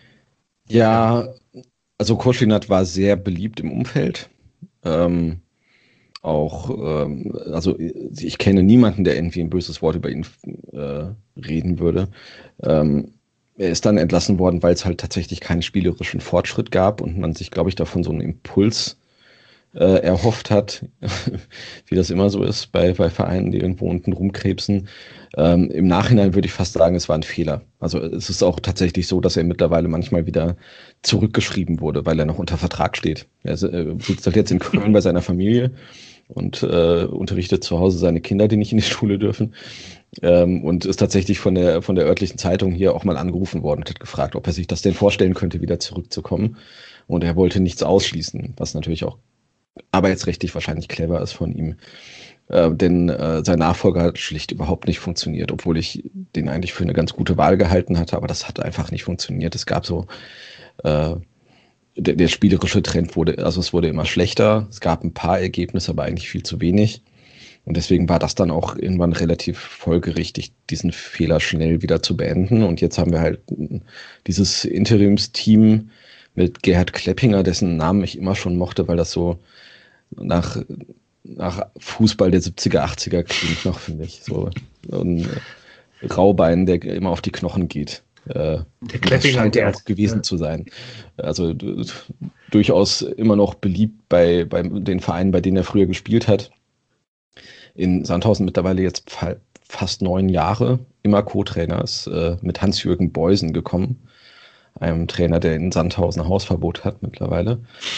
ja, also Koschinat war sehr beliebt im Umfeld. Ähm, auch, ähm, also ich kenne niemanden, der irgendwie ein böses Wort über ihn äh, reden würde. Ähm, er ist dann entlassen worden, weil es halt tatsächlich keinen spielerischen Fortschritt gab und man sich, glaube ich, davon so einen Impuls äh, erhofft hat, wie das immer so ist bei, bei Vereinen, die irgendwo unten rumkrebsen. Ähm, Im Nachhinein würde ich fast sagen, es war ein Fehler. Also es ist auch tatsächlich so, dass er mittlerweile manchmal wieder zurückgeschrieben wurde, weil er noch unter Vertrag steht. Er sitzt halt jetzt in Köln bei seiner Familie und äh, unterrichtet zu Hause seine Kinder, die nicht in die Schule dürfen. Ähm, und ist tatsächlich von der, von der örtlichen Zeitung hier auch mal angerufen worden und hat gefragt, ob er sich das denn vorstellen könnte, wieder zurückzukommen. Und er wollte nichts ausschließen, was natürlich auch arbeitsrechtlich wahrscheinlich clever ist von ihm. Äh, denn äh, sein Nachfolger hat schlicht überhaupt nicht funktioniert, obwohl ich den eigentlich für eine ganz gute Wahl gehalten hatte, aber das hat einfach nicht funktioniert. Es gab so, äh, der, der spielerische Trend wurde, also es wurde immer schlechter, es gab ein paar Ergebnisse, aber eigentlich viel zu wenig. Und deswegen war das dann auch irgendwann relativ folgerichtig, diesen Fehler schnell wieder zu beenden. Und jetzt haben wir halt dieses Interimsteam mit Gerhard Kleppinger, dessen Namen ich immer schon mochte, weil das so nach, nach Fußball der siebziger, achtziger klingt noch für mich. So ein Raubein, der immer auf die Knochen geht. Der das scheint ja auch gewesen ja. zu sein. Also d- durchaus immer noch beliebt bei, bei den Vereinen, bei denen er früher gespielt hat. In Sandhausen mittlerweile jetzt fa- fast neun Jahre, immer Co-Trainer, ist äh, mit Hans-Jürgen Beusen gekommen, einem Trainer, der in Sandhausen Hausverbot hat mittlerweile.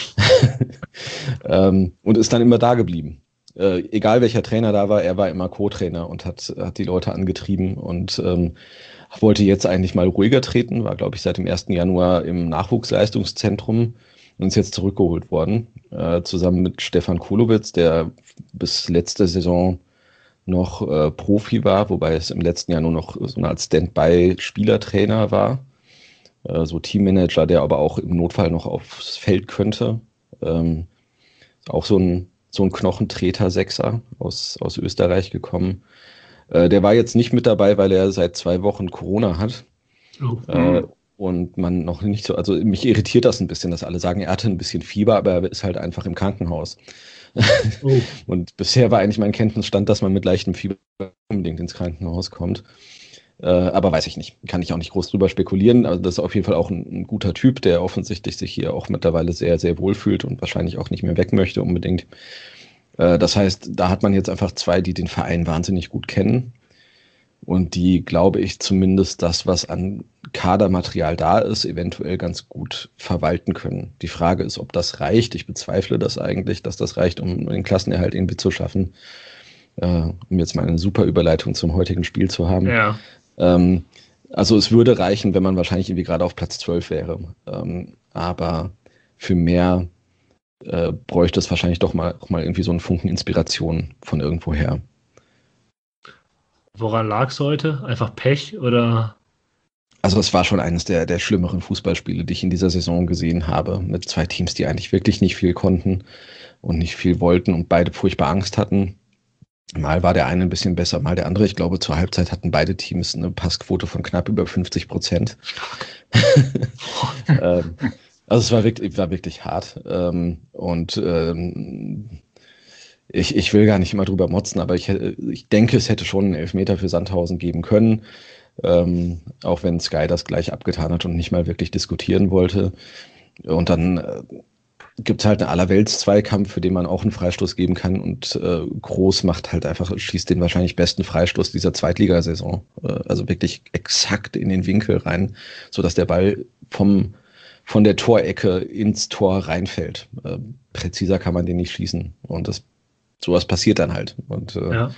ähm, und ist dann immer da geblieben. Äh, egal welcher Trainer da war, er war immer Co-Trainer und hat, hat die Leute angetrieben und ähm, wollte jetzt eigentlich mal ruhiger treten, war, glaube ich, seit dem ersten Januar im Nachwuchsleistungszentrum und ist jetzt zurückgeholt worden, äh, zusammen mit Stefan Kulowitz, der bis letzte Saison noch äh, Profi war, wobei es im letzten Jahr nur noch so eine Art Standby-Spielertrainer war, äh, so Teammanager, der aber auch im Notfall noch aufs Feld könnte. Ähm, auch so ein, so ein Knochentreter-Sechser aus, aus Österreich gekommen. Äh, der war jetzt nicht mit dabei, weil er seit zwei Wochen Corona hat. Oh. Äh, und man noch nicht so, also mich irritiert das ein bisschen, dass alle sagen, er hatte ein bisschen Fieber, aber er ist halt einfach im Krankenhaus. Oh. Und bisher war eigentlich mein Kenntnisstand, dass man mit leichtem Fieber unbedingt ins Krankenhaus kommt. Äh, aber weiß ich nicht, kann ich auch nicht groß drüber spekulieren. Also das ist auf jeden Fall auch ein, ein guter Typ, der offensichtlich sich hier auch mittlerweile sehr, sehr wohl fühlt und wahrscheinlich auch nicht mehr weg möchte unbedingt. Äh, das heißt, da hat man jetzt einfach zwei, die den Verein wahnsinnig gut kennen. Und die, glaube ich, zumindest das, was an Kadermaterial da ist, eventuell ganz gut verwalten können. Die Frage ist, ob das reicht. Ich bezweifle das eigentlich, dass das reicht, um den Klassenerhalt irgendwie zu schaffen. Äh, um jetzt mal eine super Überleitung zum heutigen Spiel zu haben. Ja. Ähm, also es würde reichen, wenn man wahrscheinlich irgendwie gerade auf Platz zwölf wäre. Ähm, aber für mehr äh, bräuchte es wahrscheinlich doch mal, auch mal irgendwie so einen Funken Inspiration von irgendwoher. Woran lag es heute? Einfach Pech oder? Also es war schon eines der, der schlimmeren Fußballspiele, die ich in dieser Saison gesehen habe, mit zwei Teams, die eigentlich wirklich nicht viel konnten und nicht viel wollten und beide furchtbar Angst hatten. Mal war der eine ein bisschen besser, mal der andere. Ich glaube, zur Halbzeit hatten beide Teams eine Passquote von knapp über fünfzig Prozent. ähm, also es war wirklich, war wirklich hart. Ähm, und ähm, Ich, ich will gar nicht immer drüber motzen, aber ich, ich denke, es hätte schon einen Elfmeter für Sandhausen geben können, ähm, auch wenn Sky das gleich abgetan hat und nicht mal wirklich diskutieren wollte. Und dann äh, gibt es halt einen Allerwelts-Zweikampf, für den man auch einen Freistoß geben kann und äh, Groß macht halt einfach, schießt den wahrscheinlich besten Freistoß dieser Zweitligasaison. Äh, also wirklich exakt in den Winkel rein, sodass der Ball vom, von der Torecke ins Tor reinfällt. Äh, präziser kann man den nicht schießen und das sowas passiert dann halt. Und äh, ja.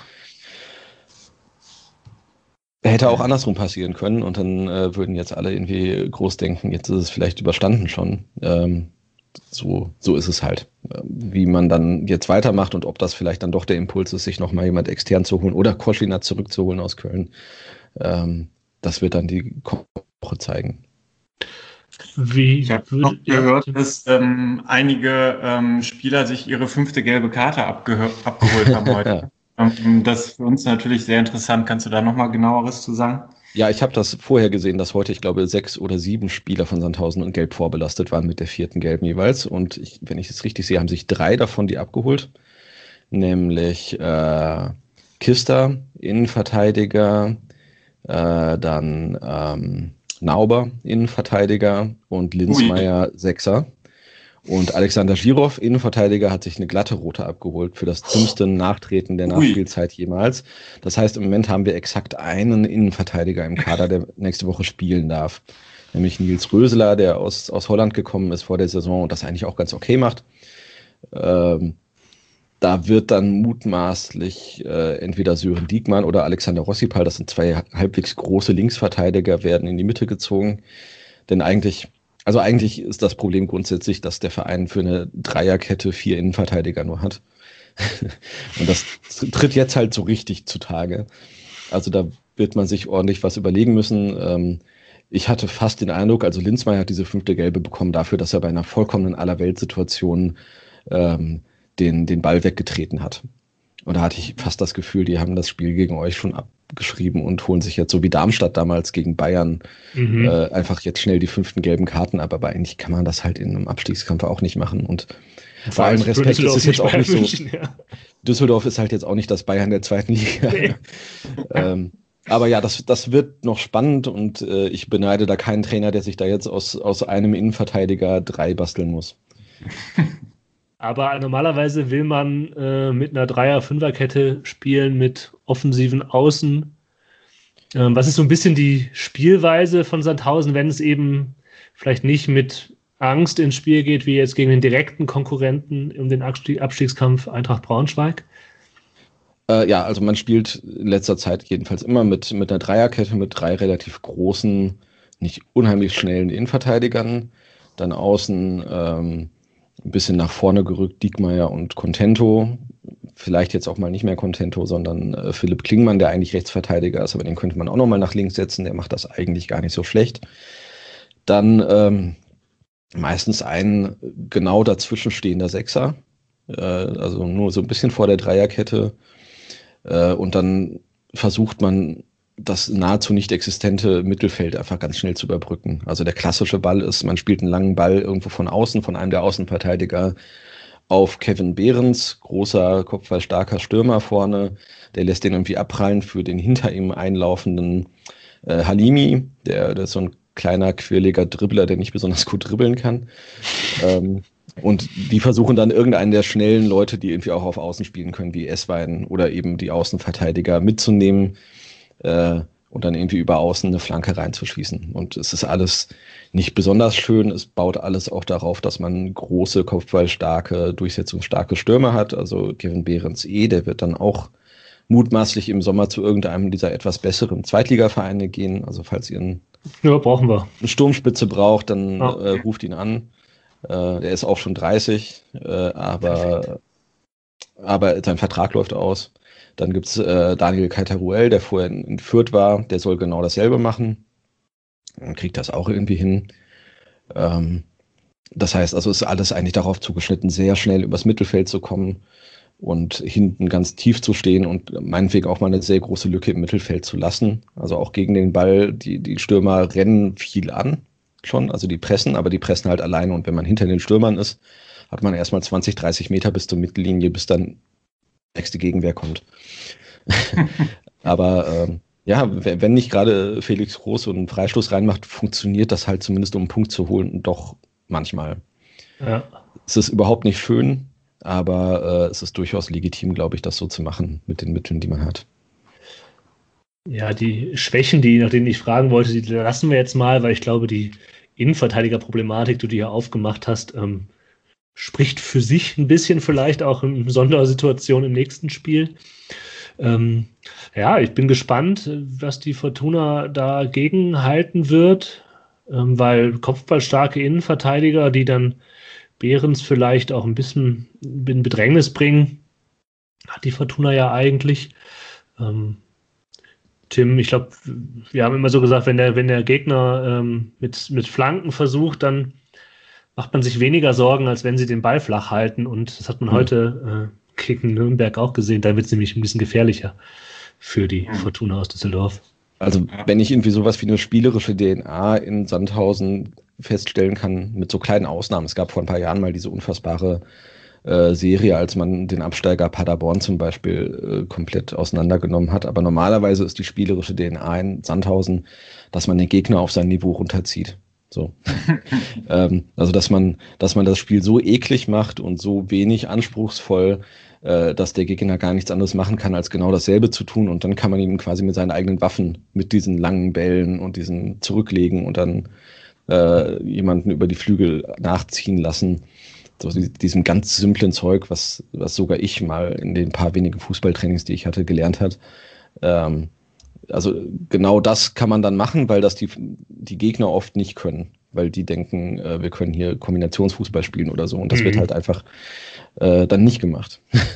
hätte auch andersrum passieren können und dann äh, würden jetzt alle irgendwie groß denken, jetzt ist es vielleicht überstanden schon. Ähm, so, so ist es halt. Äh, wie man dann jetzt weitermacht und ob das vielleicht dann doch der Impuls ist, sich nochmal jemand extern zu holen oder Koschina zurückzuholen aus Köln. Ähm, das wird dann die Woche zeigen. Wie ich habe noch gehört, dass ähm, einige ähm, Spieler sich ihre fünfte gelbe Karte abgehör- abgeholt haben heute. ähm, das ist für uns natürlich sehr interessant. Kannst du da nochmal genaueres zu sagen? Ja, ich habe das vorher gesehen, dass heute, ich glaube, sechs oder sieben Spieler von Sandhausen und Gelb vorbelastet waren mit der vierten Gelben jeweils. Und ich, wenn ich es richtig sehe, haben sich drei davon die abgeholt. Nämlich äh, Kister, Innenverteidiger, äh, dann ähm, Nauber, Innenverteidiger und Linsmeier, Sechser. Und Alexander Girow, Innenverteidiger, hat sich eine glatte Rote abgeholt für das dümmste Nachtreten der Nachspielzeit jemals. Das heißt, im Moment haben wir exakt einen Innenverteidiger im Kader, der nächste Woche spielen darf. Nämlich Nils Röseler, der aus, aus Holland gekommen ist vor der Saison und das eigentlich auch ganz okay macht. Ähm, Da wird dann mutmaßlich äh, entweder Sören Diekmann oder Alexander Rossipal, das sind zwei halbwegs große Linksverteidiger, werden in die Mitte gezogen. Denn eigentlich, also eigentlich ist das Problem grundsätzlich, dass der Verein für eine Dreierkette vier Innenverteidiger nur hat. Und das tritt jetzt halt so richtig zutage. Also da wird man sich ordentlich was überlegen müssen. Ähm, ich hatte fast den Eindruck, also Linzmeier hat diese fünfte Gelbe bekommen dafür, dass er bei einer vollkommenen Allerweltsituation ähm, den, den Ball weggetreten hat. Und da hatte ich fast das Gefühl, die haben das Spiel gegen euch schon abgeschrieben und holen sich jetzt, so wie Darmstadt damals gegen Bayern, mhm. äh, einfach jetzt schnell die fünften gelben Karten ab. Aber eigentlich kann man das halt in einem Abstiegskampf auch nicht machen. Und vor allem Respekt, das ist jetzt auch nicht so. München, ja. Düsseldorf ist halt jetzt auch nicht das Bayern der zweiten Liga. Nee. ähm, aber ja, das, das wird noch spannend und äh, ich beneide da keinen Trainer, der sich da jetzt aus, aus einem Innenverteidiger drei basteln muss. Aber normalerweise will man äh, mit einer Dreier-Fünfer-Kette spielen, mit offensiven Außen. Ähm, was ist so ein bisschen die Spielweise von Sandhausen, wenn es eben vielleicht nicht mit Angst ins Spiel geht, wie jetzt gegen den direkten Konkurrenten um den Abstieg- Abstiegskampf Eintracht Braunschweig? Äh, ja, also man spielt in letzter Zeit jedenfalls immer mit, mit einer Dreierkette, mit drei relativ großen, nicht unheimlich schnellen Innenverteidigern. Dann außen ähm, ein bisschen nach vorne gerückt Diekmeyer und Contento. Vielleicht jetzt auch mal nicht mehr Contento, sondern äh, Philipp Klingmann, der eigentlich Rechtsverteidiger ist, aber den könnte man auch noch mal nach links setzen. Der macht das eigentlich gar nicht so schlecht. Dann ähm, meistens ein genau dazwischen stehender Sechser, äh, also nur so ein bisschen vor der Dreierkette. Äh, und dann versucht man, das nahezu nicht existente Mittelfeld einfach ganz schnell zu überbrücken. Also der klassische Ball ist, man spielt einen langen Ball irgendwo von außen, von einem der Außenverteidiger auf Kevin Behrens, großer, kopfballstarker Stürmer vorne. Der lässt den irgendwie abprallen für den hinter ihm einlaufenden äh, Halimi, der, der ist so ein kleiner, quirliger Dribbler, der nicht besonders gut dribbeln kann. ähm, und die versuchen dann irgendeinen der schnellen Leute, die irgendwie auch auf Außen spielen können, wie Esswein oder eben die Außenverteidiger mitzunehmen, Äh, und dann irgendwie über außen eine Flanke reinzuschießen. Und es ist alles nicht besonders schön. Es baut alles auch darauf, dass man große, kopfballstarke, durchsetzungsstarke Stürmer hat. Also Kevin Behrens eh, der wird dann auch mutmaßlich im Sommer zu irgendeinem dieser etwas besseren Zweitligavereine gehen. Also falls ihr einen, ja, brauchen wir. eine Sturmspitze braucht, dann ja. äh, ruft ihn an. Äh, der ist auch schon dreißig, äh, aber, aber sein Vertrag läuft aus. Dann gibt es äh, Daniel Kaitaruel, der vorher in, in Fürth war, der soll genau dasselbe machen. Und kriegt das auch irgendwie hin. Ähm, das heißt, also ist alles eigentlich darauf zugeschnitten, sehr schnell übers Mittelfeld zu kommen und hinten ganz tief zu stehen und meinetwegen auch mal eine sehr große Lücke im Mittelfeld zu lassen. Also auch gegen den Ball, die, die Stürmer rennen viel an schon, also die pressen, aber die pressen halt alleine. Und wenn man hinter den Stürmern ist, hat man erstmal zwanzig, dreißig Meter bis zur Mittellinie, bis dann nächste Gegenwehr kommt. Aber ähm, ja, wenn nicht gerade Felix Groß so einen Freistoß reinmacht, funktioniert das halt zumindest, um einen Punkt zu holen, doch manchmal. Ja. Es ist überhaupt nicht schön, aber äh, es ist durchaus legitim, glaube ich, das so zu machen mit den Mitteln, die man hat. Ja, die Schwächen, die, nach denen ich fragen wollte, die lassen wir jetzt mal, weil ich glaube, die Innenverteidiger-Problematik, die du hier aufgemacht hast, ähm, spricht für sich ein bisschen, vielleicht auch in Sondersituation im nächsten Spiel. Ähm, ja, ich bin gespannt, was die Fortuna dagegen halten wird, ähm, weil kopfballstarke Innenverteidiger, die dann Behrens vielleicht auch ein bisschen in Bedrängnis bringen, hat die Fortuna ja eigentlich. Ähm, Tim, ich glaube, wir haben immer so gesagt, wenn der, wenn der Gegner ähm, mit, mit Flanken versucht, dann macht man sich weniger Sorgen, als wenn sie den Ball flach halten. Und das hat man mhm. heute äh, gegen Nürnberg auch gesehen. Da wird es nämlich ein bisschen gefährlicher für die mhm. Fortuna aus Düsseldorf. Also wenn ich irgendwie sowas wie eine spielerische D N A in Sandhausen feststellen kann, mit so kleinen Ausnahmen. Es gab vor ein paar Jahren mal diese unfassbare äh, Serie, als man den Absteiger Paderborn zum Beispiel äh, komplett auseinandergenommen hat. Aber normalerweise ist die spielerische D N A in Sandhausen, dass man den Gegner auf sein Niveau runterzieht. So. ähm, also dass man, dass man das Spiel so eklig macht und so wenig anspruchsvoll, äh, dass der Gegner gar nichts anderes machen kann, als genau dasselbe zu tun. Und dann kann man ihm quasi mit seinen eigenen Waffen, mit diesen langen Bällen und diesen Zurücklegen und dann äh, jemanden über die Flügel nachziehen lassen. So diesem ganz simplen Zeug, was, was sogar ich mal in den paar wenigen Fußballtrainings, die ich hatte, gelernt hat. Ähm, Also genau das kann man dann machen, weil das die, die Gegner oft nicht können, weil die denken, äh, wir können hier Kombinationsfußball spielen oder so und das mhm. wird halt einfach äh, dann nicht gemacht.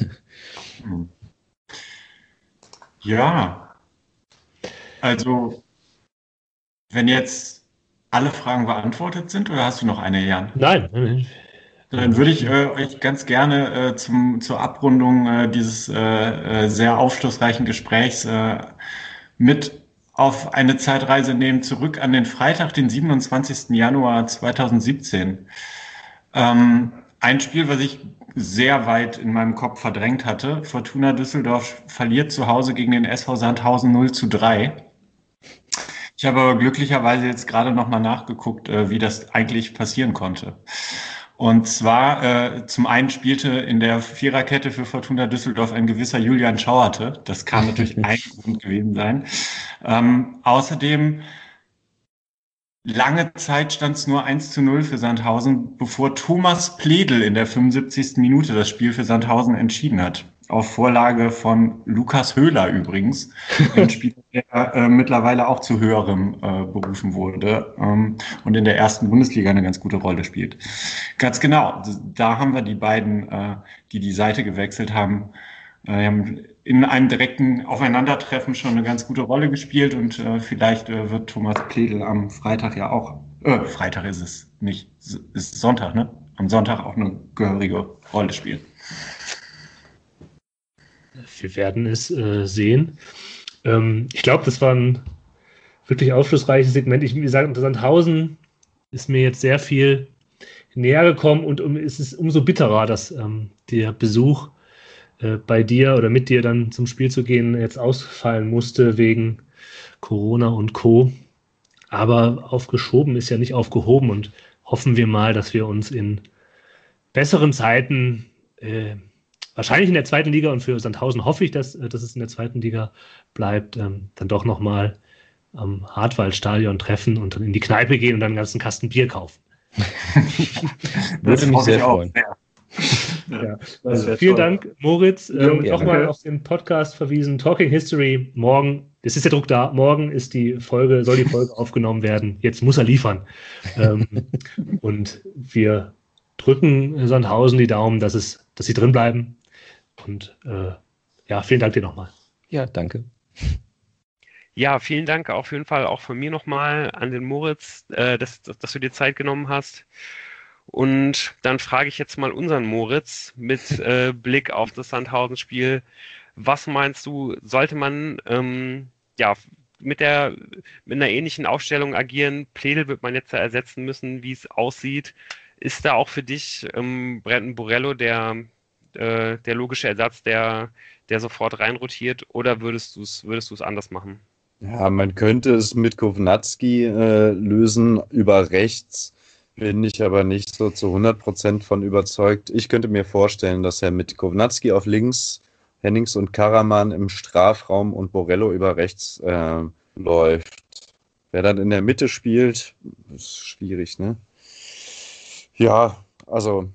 Ja, also wenn jetzt alle Fragen beantwortet sind, oder hast du noch eine, Jan? Nein. Dann würde ich äh, euch ganz gerne äh, zum, zur Abrundung äh, dieses äh, äh, sehr aufschlussreichen Gesprächs äh, mit auf eine Zeitreise nehmen, zurück an den Freitag, den siebenundzwanzigsten Januar zweitausendsiebzehn. Ähm, ein Spiel, was ich sehr weit in meinem Kopf verdrängt hatte. Fortuna Düsseldorf verliert zu Hause gegen den S V Sandhausen null zu drei. Ich habe aber glücklicherweise jetzt gerade nochmal nachgeguckt, äh, wie das eigentlich passieren konnte. Und zwar, äh, zum einen spielte in der Viererkette für Fortuna Düsseldorf ein gewisser Julian Schauerte. Das kann natürlich ein Grund gewesen sein. Ähm, außerdem, lange Zeit stand es nur eins zu null für Sandhausen, bevor Thomas Pledl in der fünfundsiebzigsten Minute das Spiel für Sandhausen entschieden hat. Auf Vorlage von Lukas Höhler übrigens, ein Spieler, der äh, mittlerweile auch zu höherem äh, berufen wurde ähm, und in der ersten Bundesliga eine ganz gute Rolle spielt. Ganz genau, da haben wir die beiden, äh, die die Seite gewechselt haben, äh, haben in einem direkten Aufeinandertreffen schon eine ganz gute Rolle gespielt und äh, vielleicht äh, wird Thomas Pledl am Freitag ja auch, äh, Freitag ist es nicht, ist Sonntag, ne? Am Sonntag auch eine gehörige Rolle spielen. Wir werden es äh, sehen. Ähm, ich glaube, das war ein wirklich aufschlussreiches Segment. Ich, wie gesagt, Sandhausen ist mir jetzt sehr viel näher gekommen und um, es ist umso bitterer, dass ähm, der Besuch äh, bei dir oder mit dir dann zum Spiel zu gehen jetzt ausfallen musste wegen Corona und Co. Aber aufgeschoben ist ja nicht aufgehoben und hoffen wir mal, dass wir uns in besseren Zeiten äh, wahrscheinlich in der zweiten Liga und für Sandhausen hoffe ich, dass, dass es in der zweiten Liga bleibt, ähm, dann doch nochmal am Hartwaldstadion treffen und dann in die Kneipe gehen und dann einen ganzen Kasten Bier kaufen. Würde mich sehr freuen. Ja. Ja. Also, vielen toll. Dank, Moritz. Ähm, Ja, Nochmal auf den Podcast verwiesen, Talking History. Morgen, es ist der Druck da, morgen ist die Folge, soll die Folge aufgenommen werden. Jetzt muss er liefern. ähm, und wir drücken Sandhausen die Daumen, dass, es, dass sie drin bleiben. Und äh, ja, vielen Dank dir nochmal. Ja, danke. Ja, vielen Dank auf jeden Fall auch von mir nochmal an den Moritz, äh, dass, dass, dass du dir Zeit genommen hast. Und dann frage ich jetzt mal unseren Moritz mit äh, Blick auf das Sandhausen-Spiel. Was meinst du, sollte man ähm, ja, mit, der, mit einer ähnlichen Aufstellung agieren? Pledl wird man jetzt ja ersetzen müssen, wie es aussieht. Ist da auch für dich ähm, Brenton Borello der, äh, der logische Ersatz, der, der sofort reinrotiert? Oder würdest du es würdest du es anders machen? Ja, man könnte es mit Kovnatski äh, lösen über rechts. Bin ich aber nicht so zu hundert Prozent von überzeugt. Ich könnte mir vorstellen, dass er mit Kovnatski auf links, Hennings und Karaman im Strafraum und Borello über rechts äh, läuft. Wer dann in der Mitte spielt, ist schwierig, ne? Ja, also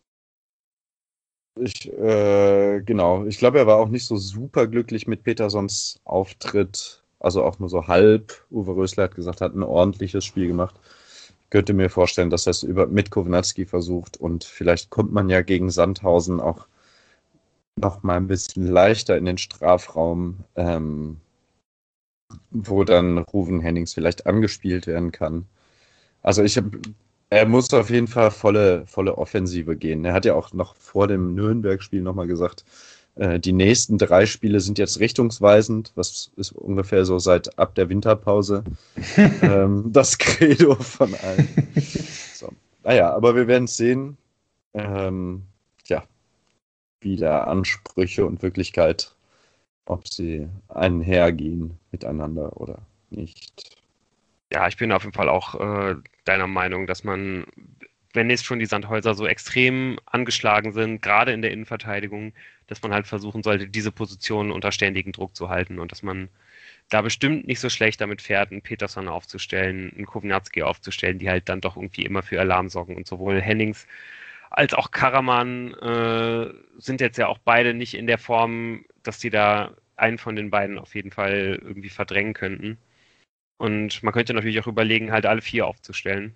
ich, äh, genau. Ich glaube, er war auch nicht so super glücklich mit Petersons Auftritt. Also auch nur so halb. Uwe Rösler hat gesagt, hat ein ordentliches Spiel gemacht. Könnte mir vorstellen, dass er es über, mit Kovnatski versucht und vielleicht kommt man ja gegen Sandhausen auch noch mal ein bisschen leichter in den Strafraum, ähm, wo dann Ruven Hennings vielleicht angespielt werden kann. Also ich habe, er muss auf jeden Fall volle, volle Offensive gehen. Er hat ja auch noch vor dem Nürnberg-Spiel nochmal gesagt, äh, die nächsten drei Spiele sind jetzt richtungsweisend, was ist ungefähr so seit ab der Winterpause ähm, das Credo von allen. So. Naja, aber wir werden es sehen, ähm, ja, wie da Ansprüche und Wirklichkeit, ob sie einhergehen miteinander oder nicht. Ja, ich bin auf jeden Fall auch äh, deiner Meinung, dass man, wenn jetzt schon die Sandhäuser so extrem angeschlagen sind, gerade in der Innenverteidigung, dass man halt versuchen sollte, diese Position unter ständigem Druck zu halten und dass man da bestimmt nicht so schlecht damit fährt, einen Peterson aufzustellen, einen Kovnatski aufzustellen, die halt dann doch irgendwie immer für Alarm sorgen. Und sowohl Hennings als auch Karaman äh, sind jetzt ja auch beide nicht in der Form, dass die da einen von den beiden auf jeden Fall irgendwie verdrängen könnten. Und man könnte natürlich auch überlegen, halt alle vier aufzustellen.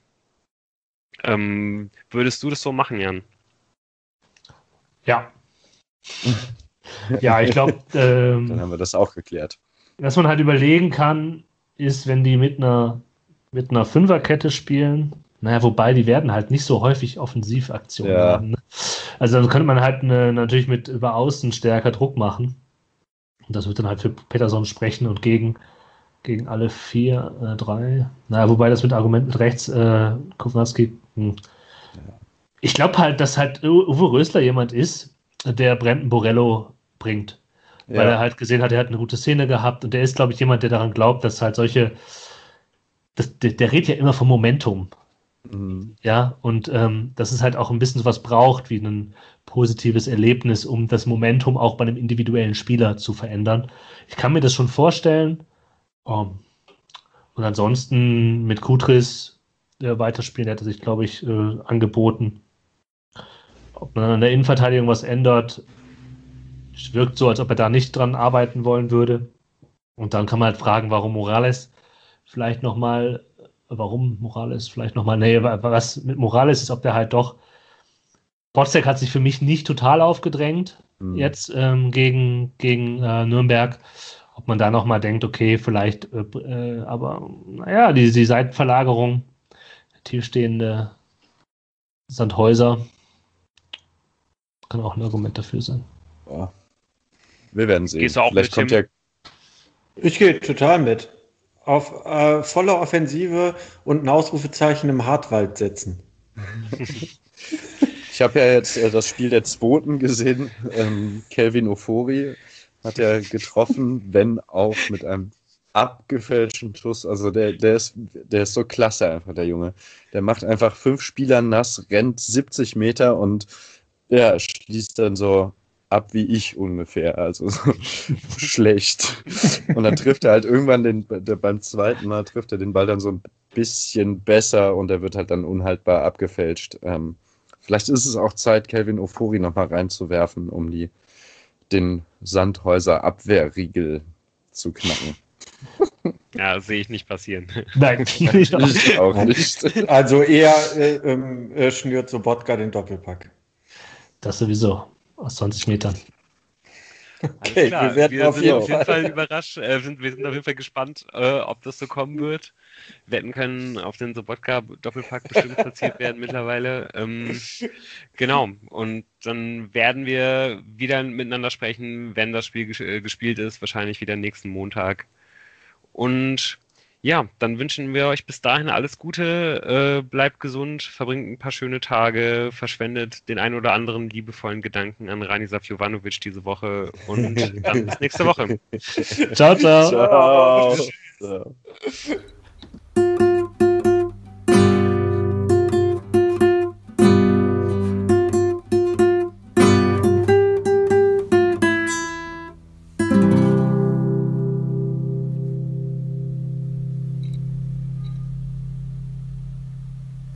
Ähm, würdest du das so machen, Jan? Ja. Ja, ich glaube, ähm, Dann haben wir das auch geklärt. was man halt überlegen kann, ist, wenn die mit einer, mit einer Fünferkette spielen, naja, wobei die werden halt nicht so häufig Offensivaktionen Ja. haben. Ne? Also dann könnte man halt eine, natürlich mit über Außen stärker Druck machen. Und das wird dann halt für Peterson sprechen und gegen, gegen alle vier, äh, drei. Naja, wobei das mit Argument mit rechts, äh, Kovnatski, hm. Ich glaube halt, dass halt Uwe Rösler jemand ist, der Brandon Borello bringt. Weil Ja. er halt gesehen hat, er hat eine gute Szene gehabt und der ist, glaube ich, jemand, der daran glaubt, dass halt solche, das, der, der redet ja immer vom Momentum, Mhm. ja, und ähm, dass es halt auch ein bisschen was braucht, wie ein positives Erlebnis, um das Momentum auch bei einem individuellen Spieler zu verändern. Ich kann mir das schon vorstellen. Um, und ansonsten mit Kutris äh, weiterspielen, hätte sich, glaube ich, äh, angeboten. Ob man an der Innenverteidigung was ändert, es wirkt so, als ob er da nicht dran arbeiten wollen würde. Und dann kann man halt fragen, warum Morales vielleicht nochmal, warum Morales vielleicht nochmal, nee, was mit Morales ist, ob der halt doch, Botzek hat sich für mich nicht total aufgedrängt, Mhm. jetzt ähm, gegen, gegen äh, Nürnberg. Ob man da nochmal denkt, okay, vielleicht, äh, äh, aber naja, die, die Seitenverlagerung, der tiefstehende Sandhäuser, kann auch ein Argument dafür sein. Boah. Wir werden sehen. Gehst du auch Vielleicht mit, kommt Tim? ja Ich gehe total mit. Auf äh, volle Offensive und ein Ausrufezeichen im Hartwald setzen. Ich habe ja jetzt äh, das Spiel der Zweiten gesehen. Ähm, Kelvin Ofori hat ja getroffen, wenn auch mit einem abgefälschten Schuss. Also der, der, ist, der ist so klasse einfach, der Junge. Der macht einfach fünf Spieler nass, rennt siebzig Meter und ja, schließt dann so ab wie ich ungefähr. Also so schlecht. Und dann trifft er halt irgendwann den, der, beim zweiten Mal trifft er den Ball dann so ein bisschen besser und er wird halt dann unhaltbar abgefälscht. Ähm, Vielleicht ist es auch Zeit, Kelvin Ofori nochmal reinzuwerfen, um die, den Sandhäuser Abwehrriegel zu knacken. Ja, sehe ich nicht passieren. Nein, nicht Ich auch nicht. Also eher äh, ähm, äh, schnürt Sobotka den Doppelpack. Das sowieso, aus zwanzig Metern. Okay, Alles klar. wir werden wir auf sind jeden auf jeden Fall- Fall überrascht. Äh, sind, wir sind auf jeden Fall gespannt, äh, ob das so kommen wird. Wetten können auf den Sobotka-Doppelpack bestimmt platziert werden mittlerweile. Ähm, genau. Und dann werden wir wieder miteinander sprechen, wenn das Spiel ges äh, gespielt ist. Wahrscheinlich wieder nächsten Montag. Und ja, dann wünschen wir euch bis dahin alles Gute. Äh, bleibt gesund, verbringt ein paar schöne Tage, verschwendet den ein oder anderen liebevollen Gedanken an Ranisa Jovanovic diese Woche und dann bis nächste Woche. Ciao, ciao. Ciao. So.